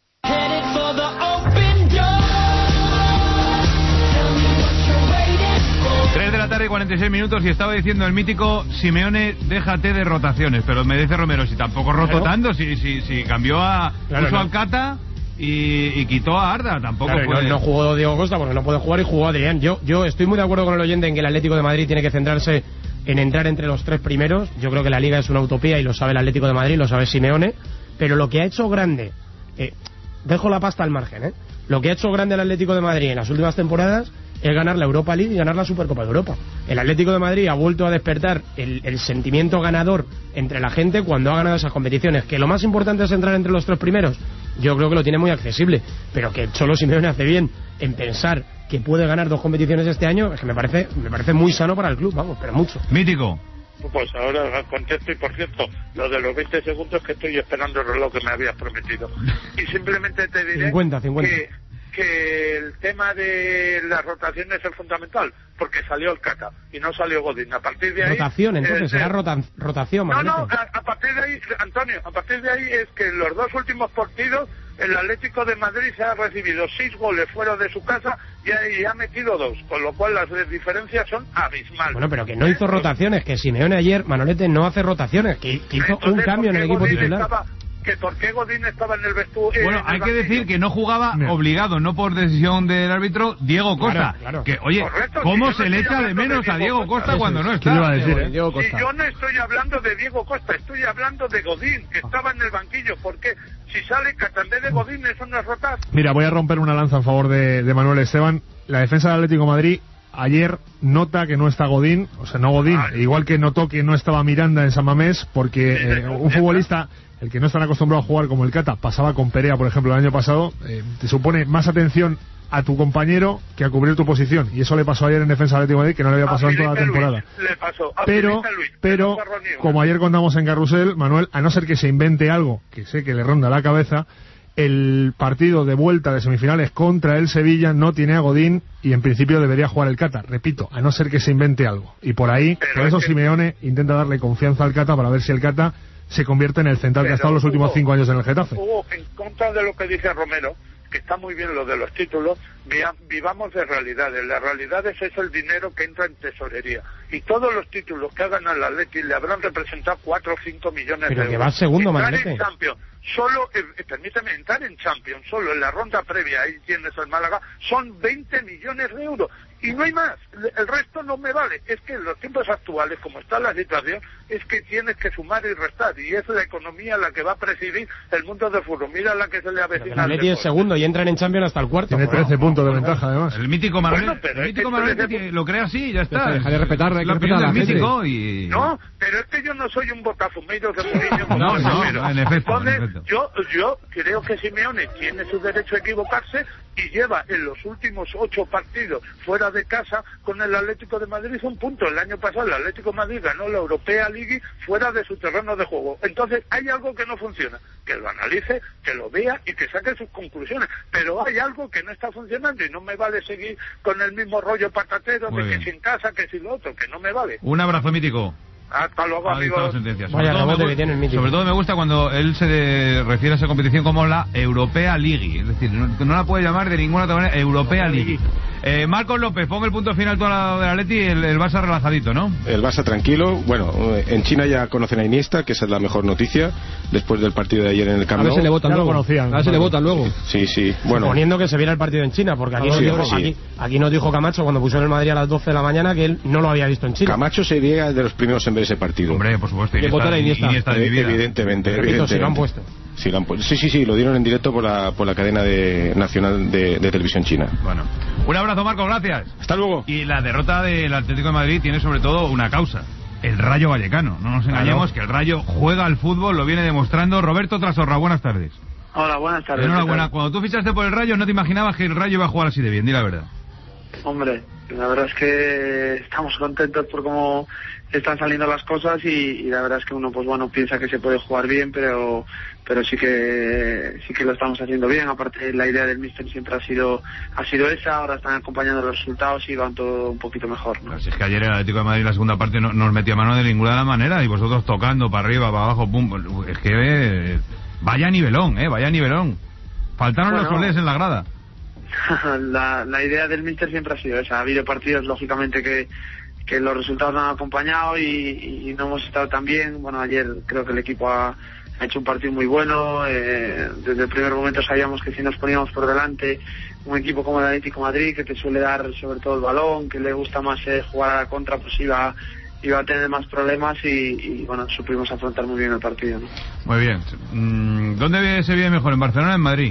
tres de la tarde y cuarenta y seis minutos, y estaba diciendo el mítico Simeone, déjate de rotaciones. Pero me dice Romero, si tampoco rotó tanto, si, si, si cambió a claro, puso no. al Cata y, y quitó a Arda, tampoco claro, fue... no, no jugó Diego Costa porque no puede jugar y jugó Adrián. Yo, yo estoy muy de acuerdo con el oyente en que el Atlético de Madrid tiene que centrarse en entrar entre los tres primeros. Yo creo que la Liga es una utopía y lo sabe el Atlético de Madrid, lo sabe Simeone, pero lo que ha hecho grande, eh, dejo la pasta al margen, ¿eh? Lo que ha hecho grande el Atlético de Madrid en las últimas temporadas es ganar la Europa League y ganar la Supercopa de Europa. El Atlético de Madrid ha vuelto a despertar el, el sentimiento ganador entre la gente cuando ha ganado esas competiciones. Que lo más importante es entrar entre los tres primeros, yo creo que lo tiene muy accesible, pero que solo Simeone hace bien en pensar que puede ganar dos competiciones este año, es que me parece me parece muy sano para el club, vamos, pero mucho. Mítico. Pues ahora contesto, y por cierto, lo de los veinte segundos, que estoy esperando el reloj que me habías prometido. Y simplemente te diré cincuenta, cincuenta. que que el tema de las rotaciones es fundamental, porque salió el Cata y no salió Godín. A partir de ahí... Rotación, entonces, eh, será rota, rotación, No, Manolete. no, a, a partir de ahí, Antonio, a partir de ahí es que en los dos últimos partidos el Atlético de Madrid se ha recibido seis goles fuera de su casa y ha, y ha metido dos, con lo cual las diferencias son abismales. Bueno, pero que no hizo rotaciones, que Simeone ayer, Manolete, no hace rotaciones, que, que hizo Entonces, un cambio en el equipo Godín titular. Estaba, que por qué Godín estaba en el vestuario. Bueno, hay que decir que no jugaba obligado, no por decisión del árbitro, Diego Costa. Claro, claro. Que, oye, Correcto, ¿cómo si se le echa de menos de a Diego Costa, Costa cuando no está? ¿Quién le va a decir, eh? Diego Y Costa. yo no estoy hablando de Diego Costa, estoy hablando de Godín, que estaba en el banquillo, porque si sale Catandé de Godín, eso no es rotar. Mira, voy a romper una lanza en favor de, de Manuel Esteban. La defensa del Atlético de Madrid ayer nota que no está Godín, o sea, no Godín, ah, igual que notó que no estaba Miranda en San Mamés, porque eh, un futbolista, el que no están acostumbrado a jugar como el Cata, pasaba con Perea, por ejemplo, el año pasado, eh, te supone más atención a tu compañero que a cubrir tu posición, y eso le pasó ayer en defensa del Atlético de Madrid, que no le había pasado en toda la temporada. Le pasó a pero, Luis, pero como ayer contamos en Carrusel, Manuel, a no ser que se invente algo que sé que le ronda la cabeza, el partido de vuelta de semifinales contra el Sevilla no tiene a Godín y en principio debería jugar el Cata, repito, a no ser que se invente algo. Y por ahí, pero por eso es que... Simeone intenta darle confianza al Cata para ver si el Cata se convierte en el central pero que ha estado los hubo, últimos cinco años en el Getafe. Hubo, en contra de lo que dice Romero, que está muy bien lo de los títulos, vivamos de realidades. Las realidades es el dinero que entra en tesorería. Y todos los títulos que hagan al Atleti le habrán representado cuatro o cinco millones pero de euros. Pero que va segundo, entrar Manolete. en Champions, solo, eh, permíteme, entrar en Champions, solo en la ronda previa, ahí tienes el Málaga, son veinte millones de euros. Y no hay más, el resto no me vale. Es que en los tiempos actuales, como está la situación, es que tienes que sumar y restar, y es la economía la que va a presidir el mundo del fútbol. Mira la que se le avecina. El Atleti es segundo y entran en Champions hasta el cuarto. Tiene trece puntos de ventaja, además. El mítico Manolete, bueno, el mítico Manolete que lo crea así y ya está. Deja de respetarle. hay que la opinión respetar a del la gente. mítico y... No, pero es que yo no soy un botafumeiro de Mourinho. como No, no, primero. en efecto, Entonces, en efecto. Yo, yo creo que Simeone tiene su derecho a equivocarse y lleva en los últimos ocho partidos fuera de casa con el Atlético de Madrid un punto. El año pasado el Atlético de Madrid ganó la Europea League fuera de su terreno de juego. Entonces hay algo que no funciona, que lo analice, que lo vea y que saque sus conclusiones. Pero hay algo que no está funcionando y no me vale seguir con el mismo rollo patatero Muy de bien. que si en casa, que si lo otro, que no me vale. Un abrazo mítico. Hasta luego, Ahí está la amigos. sentencia. Vaya Sobre todo, rebote me, que tiene el gu- mítico. sobre todo me gusta cuando él se de- refiere a esa competición como la Europea League. Es decir, no, no la puede llamar de ninguna otra manera Europea League. Eh, Marcos López, ponga el punto final todo lado del Atleti y el, el Barça relajadito, ¿no? El Barça tranquilo. Bueno, eh, en China ya conocen a Iniesta, que esa es la mejor noticia, después del partido de ayer en el A Camp ver Nou. si le votan Ya lo luego. conocían. A ver si le votan luego. Sí, sí. Bueno, Suponiendo que se viera el partido en China, porque aquí, Ah, nos sí, dijo, sí. aquí, aquí nos dijo Camacho cuando puso en el Madrid a las doce de la mañana que él no lo había visto en China. Camacho sería de los primeros en ver ese partido. Hombre, por supuesto. Que votar a Iniesta. Iniesta de mi vida. Evidentemente, Repito, si lo han evidentemente. puesto. Sí, lo han pu- sí, sí, sí, lo dieron en directo por la, por la cadena de, nacional de, de televisión china. Bueno, un abrazo, Marcos, gracias. Hasta luego. Y la derrota del Atlético de Madrid tiene sobre todo una causa. El Rayo Vallecano. No nos engañemos que el Rayo juega al fútbol, lo viene demostrando. Roberto Trasorra, buenas tardes. Hola, buenas tardes. Enhorabuena. Cuando tú fichaste por el Rayo, no te imaginabas que el Rayo iba a jugar así de bien, di la verdad. Hombre, la verdad es que estamos contentos por cómo están saliendo las cosas y, y la verdad es que uno, pues bueno, piensa que se puede jugar bien, pero pero sí que sí que lo estamos haciendo bien. Aparte, la idea del míster siempre ha sido ha sido esa. Ahora están acompañando los resultados y van todo un poquito mejor, ¿no? Así es que ayer el Atlético de Madrid en la segunda parte no nos metía mano de ninguna de las maneras y vosotros tocando para arriba, para abajo, pum. Es que eh, vaya nivelón, eh, vaya nivelón. Faltaron Bueno. los solés en la grada. la, la idea del míster siempre ha sido esa. Ha habido partidos, lógicamente, que, que los resultados no han acompañado y, y no hemos estado tan bien. Bueno, ayer creo que el equipo ha, ha hecho un partido muy bueno. Eh, desde el primer momento sabíamos que si nos poníamos por delante un equipo como el Atlético de Madrid, que te suele dar sobre todo el balón, que le gusta más eh, jugar a la contra, pues iba, iba a tener más problemas y, y bueno, supimos afrontar muy bien el partido, ¿no? Muy bien. Mm, ¿Dónde se vive mejor, en Barcelona o en Madrid?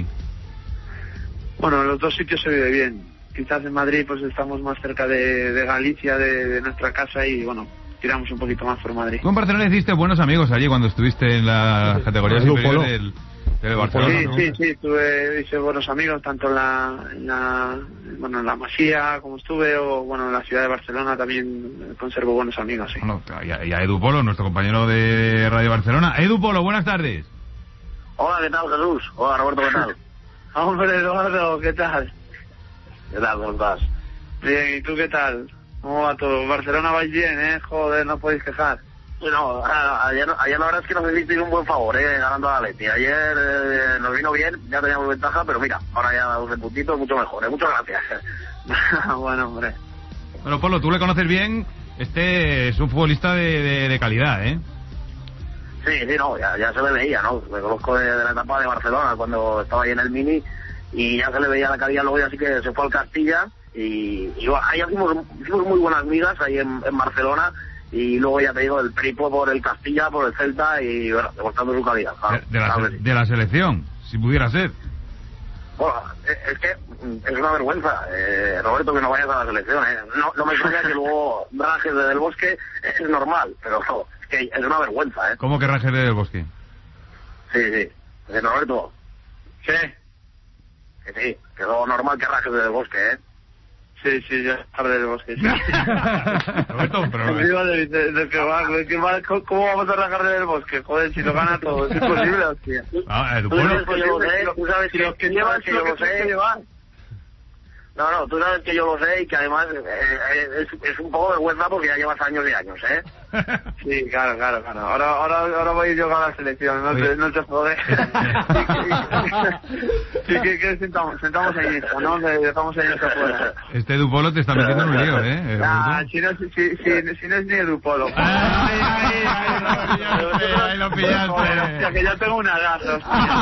Bueno, en los dos sitios se vive bien. Quizás en Madrid pues estamos más cerca de, de Galicia, de, de nuestra casa y bueno, tiramos un poquito más por Madrid. Tú en Barcelona hiciste buenos amigos allí cuando estuviste en las categorías El inferiores Polo. del, del Barcelona, Sí, ¿no? sí, sí, tuve, hice buenos amigos tanto en la, en la, bueno, en la Masía como estuve o bueno, en la ciudad de Barcelona también conservo buenos amigos, sí. Bueno, y a, y a Edu Polo, nuestro compañero de Radio Barcelona. Edu Polo, buenas tardes. Hola, ¿qué tal, Jesús? Hola, Roberto, ¿qué tal? Hombre, Eduardo, ¿qué tal? ¿Qué tal, cómo estás? Bien, ¿y tú qué tal? ¿Cómo va todo? Barcelona vais bien, ¿eh? Joder, no podéis quejar. Bueno, a- ayer, ayer la verdad es que nos hiciste un buen favor, ¿eh? Ganando a Atleti. Ayer eh, nos vino bien, ya teníamos ventaja, pero mira, ahora ya doce puntitos, mucho mejor, ¿eh? Muchas gracias. Bueno, hombre. Bueno, Polo, tú le conoces bien. Este es un futbolista de, de, de calidad, ¿eh? Sí, sí, no, ya, ya se le veía, ¿no? Me conozco de, de la etapa de Barcelona, cuando estaba ahí en el Mini, y ya se le veía la calidad, luego ya sí que se fue al Castilla, y, y ahí hicimos, hicimos muy buenas migas ahí en, en Barcelona, y luego ya te digo, el tripo por el Castilla, por el Celta, y bueno, demostrando su calidad. Claro, De la, claro se- que sí. de la selección, si pudiera ser. Bueno, es es que mm, es una vergüenza, eh, Roberto, que no vayas a la selección, ¿eh? No, no me extraña que luego rajes desde el bosque, es normal, pero no, es que es una vergüenza, ¿eh? ¿Cómo que Rangel del Bosque? Sí, sí. Eh, Roberto. ¿Qué? Que sí, que es lo normal que rajes desde el bosque, ¿eh? Sí, sí, ya tarde del bosque. Sí. Roberto, pero... Encima de, de- de que va, de que va- ¿cómo- ¿Cómo vamos a rajar del bosque? Joder, si lo gana todo, es imposible, hostia. Ah, Edu Tú Polo. sabes que yo lo sé, tú sabes Si que, los que tú llevan sabes que yo lo que lo tienes que sé. llevar. No, no, tú sabes que yo lo sé y que además eh, eh, es, es un poco vergüenza porque ya llevas años y años, ¿eh? Sí, claro, claro, claro. Ahora, ahora, ahora voy yo a la selección, no te, no te jodes. Sí, que, que sentamos, sentamos ahí mismo, ¿no? Le dejamos ahí mismo afuera. Este Edu Polo te está metiendo en un lío, ¿eh? eh, Ah, Roberto? si no, si, si, si, si no es ni Edupolo. Ay, ay, ay, ahí lo pillaste. Hostia, que yo tengo una gasa,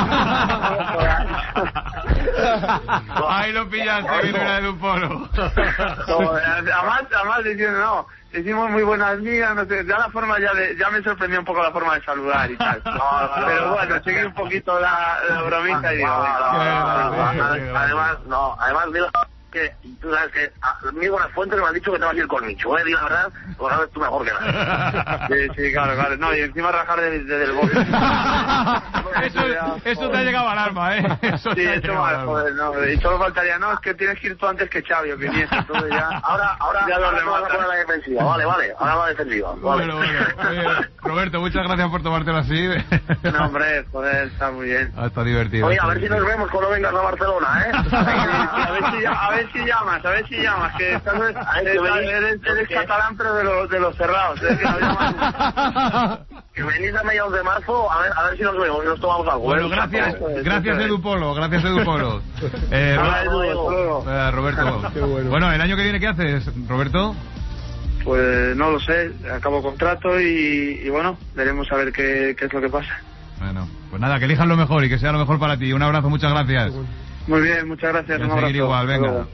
Ahí lo pillaste, que no era Edu Polo. Joder, además, además diciendo, no, hicimos muy buenas migas, no sé, ya la forma, ya, de, ya me sorprendió un poco la forma de saludar y tal. Pero bueno, seguí un poquito la, la bromita y digo, No, no, no, venga, no, no, venga, además, no, además, digo, que, tú sabes que a mí buenas fuentes me han dicho que te vas a ir con Michu, ¿eh? Digo la verdad, pues sabes tú mejor que nadie. Sí, sí, claro, claro. No, y encima rajar desde de, de el bolso. Eso, eso te ha llegado al alma, ¿eh? Eso sí, eso mal, joder, no. Y solo faltaría, no, es que tienes que ir tú antes que Xavi o que Iniesta, entonces ya... Ahora, ahora, ya ahora lo te vas a poner la defensiva, vale, vale, ahora la defensiva. Vale. Bueno, bueno. Oye, Roberto, muchas gracias por tomártelo así. No, hombre, joder, está muy bien. Ah, está divertido. Oye, a ver si nos vemos cuando vengas a Barcelona, ¿eh? Sí, a, ver si, a ver si llamas, a ver si llamas, que estás, eres, eres, eres catalán pero de los, de los cerrados, ¿eh? Que no llamas. Que venís a mediados de marzo, a ver, a ver si nos vemos y nos tomamos algo. Bueno, gracias, gracias Edu Polo, gracias Edu Polo. Eh, Roberto, eh, Roberto. Bueno. bueno, ¿el año que viene qué haces, Roberto? Pues no lo sé, acabo contrato y, y bueno, veremos a ver qué, qué es lo que pasa. Bueno, pues nada, que elijas lo mejor y que sea lo mejor para ti. Un abrazo, muchas gracias. Muy bien, muchas gracias. Un abrazo. Igual, venga.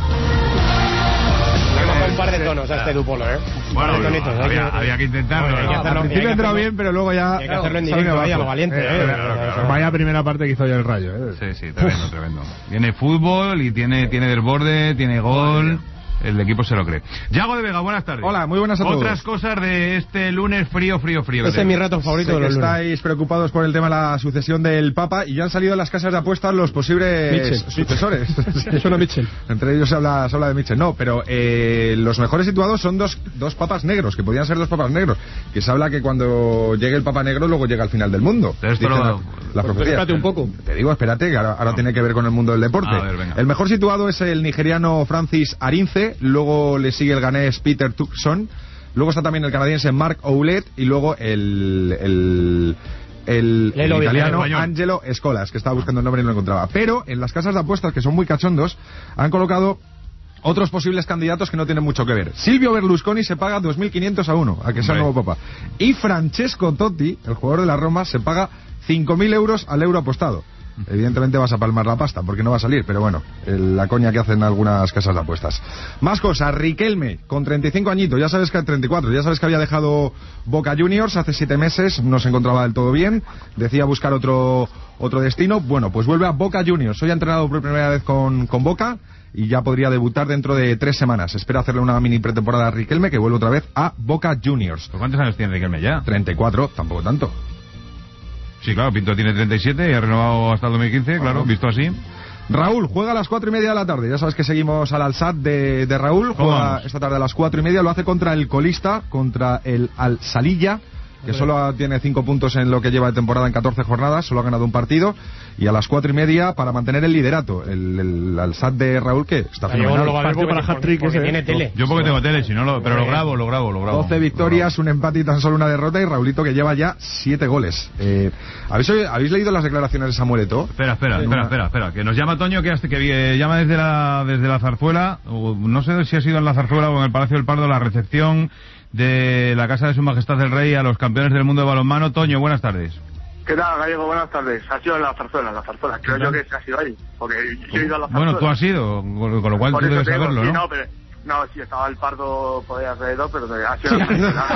Un par de tonos a este Dupolo, ¿eh? Bueno, bueno tonitos, había, que, había que intentarlo. Bueno, ¿no? Al principio entró bien, pero luego ya... Hay que hacerlo en directo, vaya, lo valiente, ¿eh? eh, eh vaya primera parte que hizo ya el Rayo, ¿eh? Sí, sí, tremendo, tremendo. Tiene fútbol y tiene, tiene desborde, tiene gol... El equipo se lo cree. Yago de Vega, buenas tardes. Hola, muy buenas a todos. Otras cosas de este lunes frío, frío, frío. Este es mi rato favorito sé de los que lunes. Estáis preocupados por el tema de la sucesión del Papa y ya han salido en las casas de apuestas los posibles Mitchell. sucesores. Suena Mitchell. Entre ellos se habla, se habla de Mitchell. No, pero eh, los mejores situados son dos, dos papas negros, que podían ser dos papas negros. Que se habla que cuando llegue el papa negro, luego llega el final del mundo. Esto lo... la, la pues espérate un poco. Te digo, espérate, que ahora, ahora no. tiene que ver con el mundo del deporte. A ver, venga. El mejor situado es el nigeriano Francis Arinze, luego le sigue el ganés Peter Tucson, luego está también el canadiense Mark Ouellet y luego el el, el, el, el italiano Angelo Scolas, que estaba buscando el nombre y no lo encontraba. Pero en las casas de apuestas, que son muy cachondos, han colocado otros posibles candidatos que no tienen mucho que ver. Silvio Berlusconi se paga dos mil quinientos a uno a que sea el nuevo papa, y Francesco Totti, el jugador de la Roma, se paga cinco mil euros al euro apostado. Evidentemente vas a palmar la pasta porque no va a salir, pero bueno, el, la coña que hacen algunas casas de apuestas. Más cosas, Riquelme con treinta y cinco añitos, ya sabes que a treinta y cuatro, ya sabes que había dejado Boca Juniors hace siete meses, no se encontraba del todo bien, decía buscar otro otro destino. Bueno, pues vuelve a Boca Juniors, hoy ha entrenado por primera vez con, con Boca y ya podría debutar dentro de tres semanas. Espera hacerle una mini pretemporada a Riquelme, que vuelve otra vez a Boca Juniors. ¿Por cuántos años tiene Riquelme ya? treinta y cuatro, tampoco tanto. Sí, claro, Pinto tiene treinta y siete y ha renovado hasta el dos mil quince, claro, uh-huh. Visto así. Raúl juega a las cuatro y media de la tarde. Ya sabes que seguimos al Al-Sadd de, de Raúl. Juega esta tarde a las cuatro y media. Lo hace contra el colista, contra el Al-Salilla, que solo tiene cinco puntos en lo que lleva de temporada en catorce jornadas, solo ha ganado un partido, y a las cuatro y media para mantener el liderato, el, el Al-Sadd de Raúl, que está fenomenal. Yo partido para hat-trick, porque tiene tele. Yo porque tengo tele, si no lo, pero lo grabo, lo grabo, lo grabo. doce victorias, un empate y tan solo una derrota, y Raulito que lleva ya siete goles. Eh, ¿habéis, ¿Habéis leído las declaraciones de Samuel Eto'o? Espera, espera, espera, una... espera, espera, que nos llama Toño, que, hasta que eh, llama desde la, desde la Zarzuela, o, no sé si ha sido en la Zarzuela o en el Palacio del Pardo, la recepción de la Casa de Su Majestad el Rey a los campeones del mundo de balonmano. Toño, buenas tardes. ¿Qué tal, Gallego? Buenas tardes. Ha sido en la Zarzuela, en la Zarzuela. Creo yo que se ha sido ahí, porque yo he ido a la Zarzuela. Bueno, tú has ido, con, con lo cual Por tú debes digo, saberlo, sí, ¿no? No, pero... No, sí, estaba el Pardo por ahí alrededor, pero ha sido la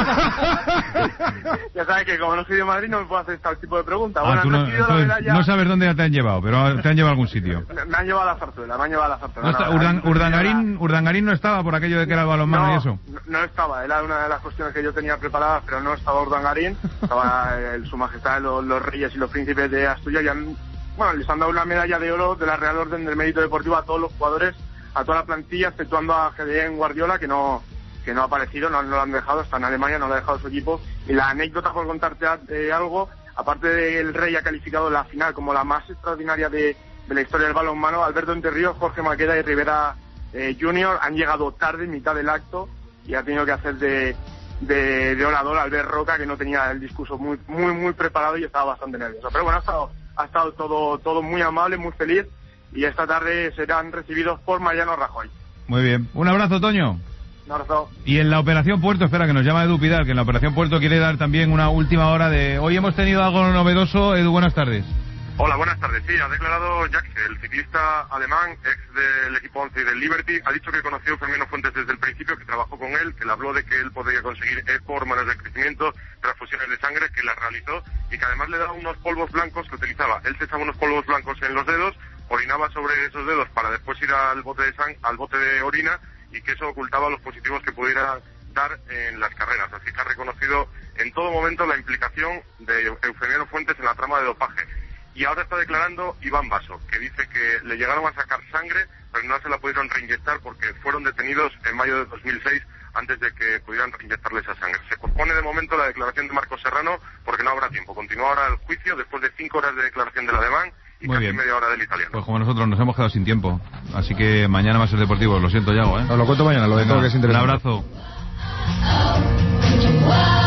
Ya sabes que como no soy de Madrid no me puedo hacer este tipo de preguntas. Ah, Bueno, tú no, no, la ya... no sabes dónde te han llevado, pero te han llevado a algún sitio. Me han llevado a la Zarzuela, me han llevado a la Zarzuela. No está, Urdan, Urdangarín, Urdangarín no estaba por aquello de que era el balonmano no, y eso. No, no estaba, era una de las cuestiones que yo tenía preparadas, pero no estaba Urdangarín, estaba el, Su Majestad, los, los reyes y los príncipes de Asturias, y han, bueno, les han dado una medalla de oro de la Real Orden del Mérito Deportivo a todos los jugadores, a toda la plantilla, exceptuando a Gedeón Guardiola, que no que no ha aparecido, no, no lo han dejado, está en Alemania, no lo ha dejado su equipo. Y la anécdota, por contarte eh, algo, aparte del Rey ha calificado la final como la más extraordinaria de, de la historia del balonmano, Alberto Enterrío, Jorge Maqueda y Rivera eh, Junior han llegado tarde, en mitad del acto, y ha tenido que hacer de, de, de orador Albert Roca, que no tenía el discurso muy muy muy preparado y estaba bastante nervioso. Pero bueno, ha estado, ha estado todo, todo muy amable, muy feliz, y esta tarde serán recibidos por Mariano Rajoy. Muy bien. Un abrazo, Toño. Un abrazo. Y en la Operación Puerto, espera, que nos llama Edu Pidal, que en la Operación Puerto quiere dar también una última hora de... Hoy hemos tenido algo novedoso. Edu, buenas tardes. Hola, buenas tardes. Sí, ha declarado Jacques, el ciclista alemán, ex del equipo once y del Liberty, ha dicho que conoció a Fermino Fuentes desde el principio, que trabajó con él, que le habló de que él podría conseguir hormonas de crecimiento, transfusiones de sangre, que las realizó, y que además le daba unos polvos blancos que utilizaba. Él se echaba unos polvos blancos en los dedos, orinaba sobre esos dedos para después ir al bote de sang al bote de orina, y que eso ocultaba los positivos que pudiera dar en las carreras. Así que ha reconocido en todo momento la implicación de Eufemiano Fuentes en la trama de dopaje. Y ahora está declarando Iván Basso, que dice que le llegaron a sacar sangre, pero no se la pudieron reinyectar porque fueron detenidos en mayo de dos mil seis antes de que pudieran reinyectarle esa sangre. Se pospone de momento la declaración de Marcos Serrano porque no habrá tiempo. Continúa ahora el juicio después de cinco horas de declaración del alemán y Muy casi bien. media hora del italiano. Pues como nosotros nos hemos quedado sin tiempo, así que mañana va a ser deportivo. Lo siento, Yago, ¿eh? Os lo cuento mañana, lo de todo que es interesante. Un abrazo.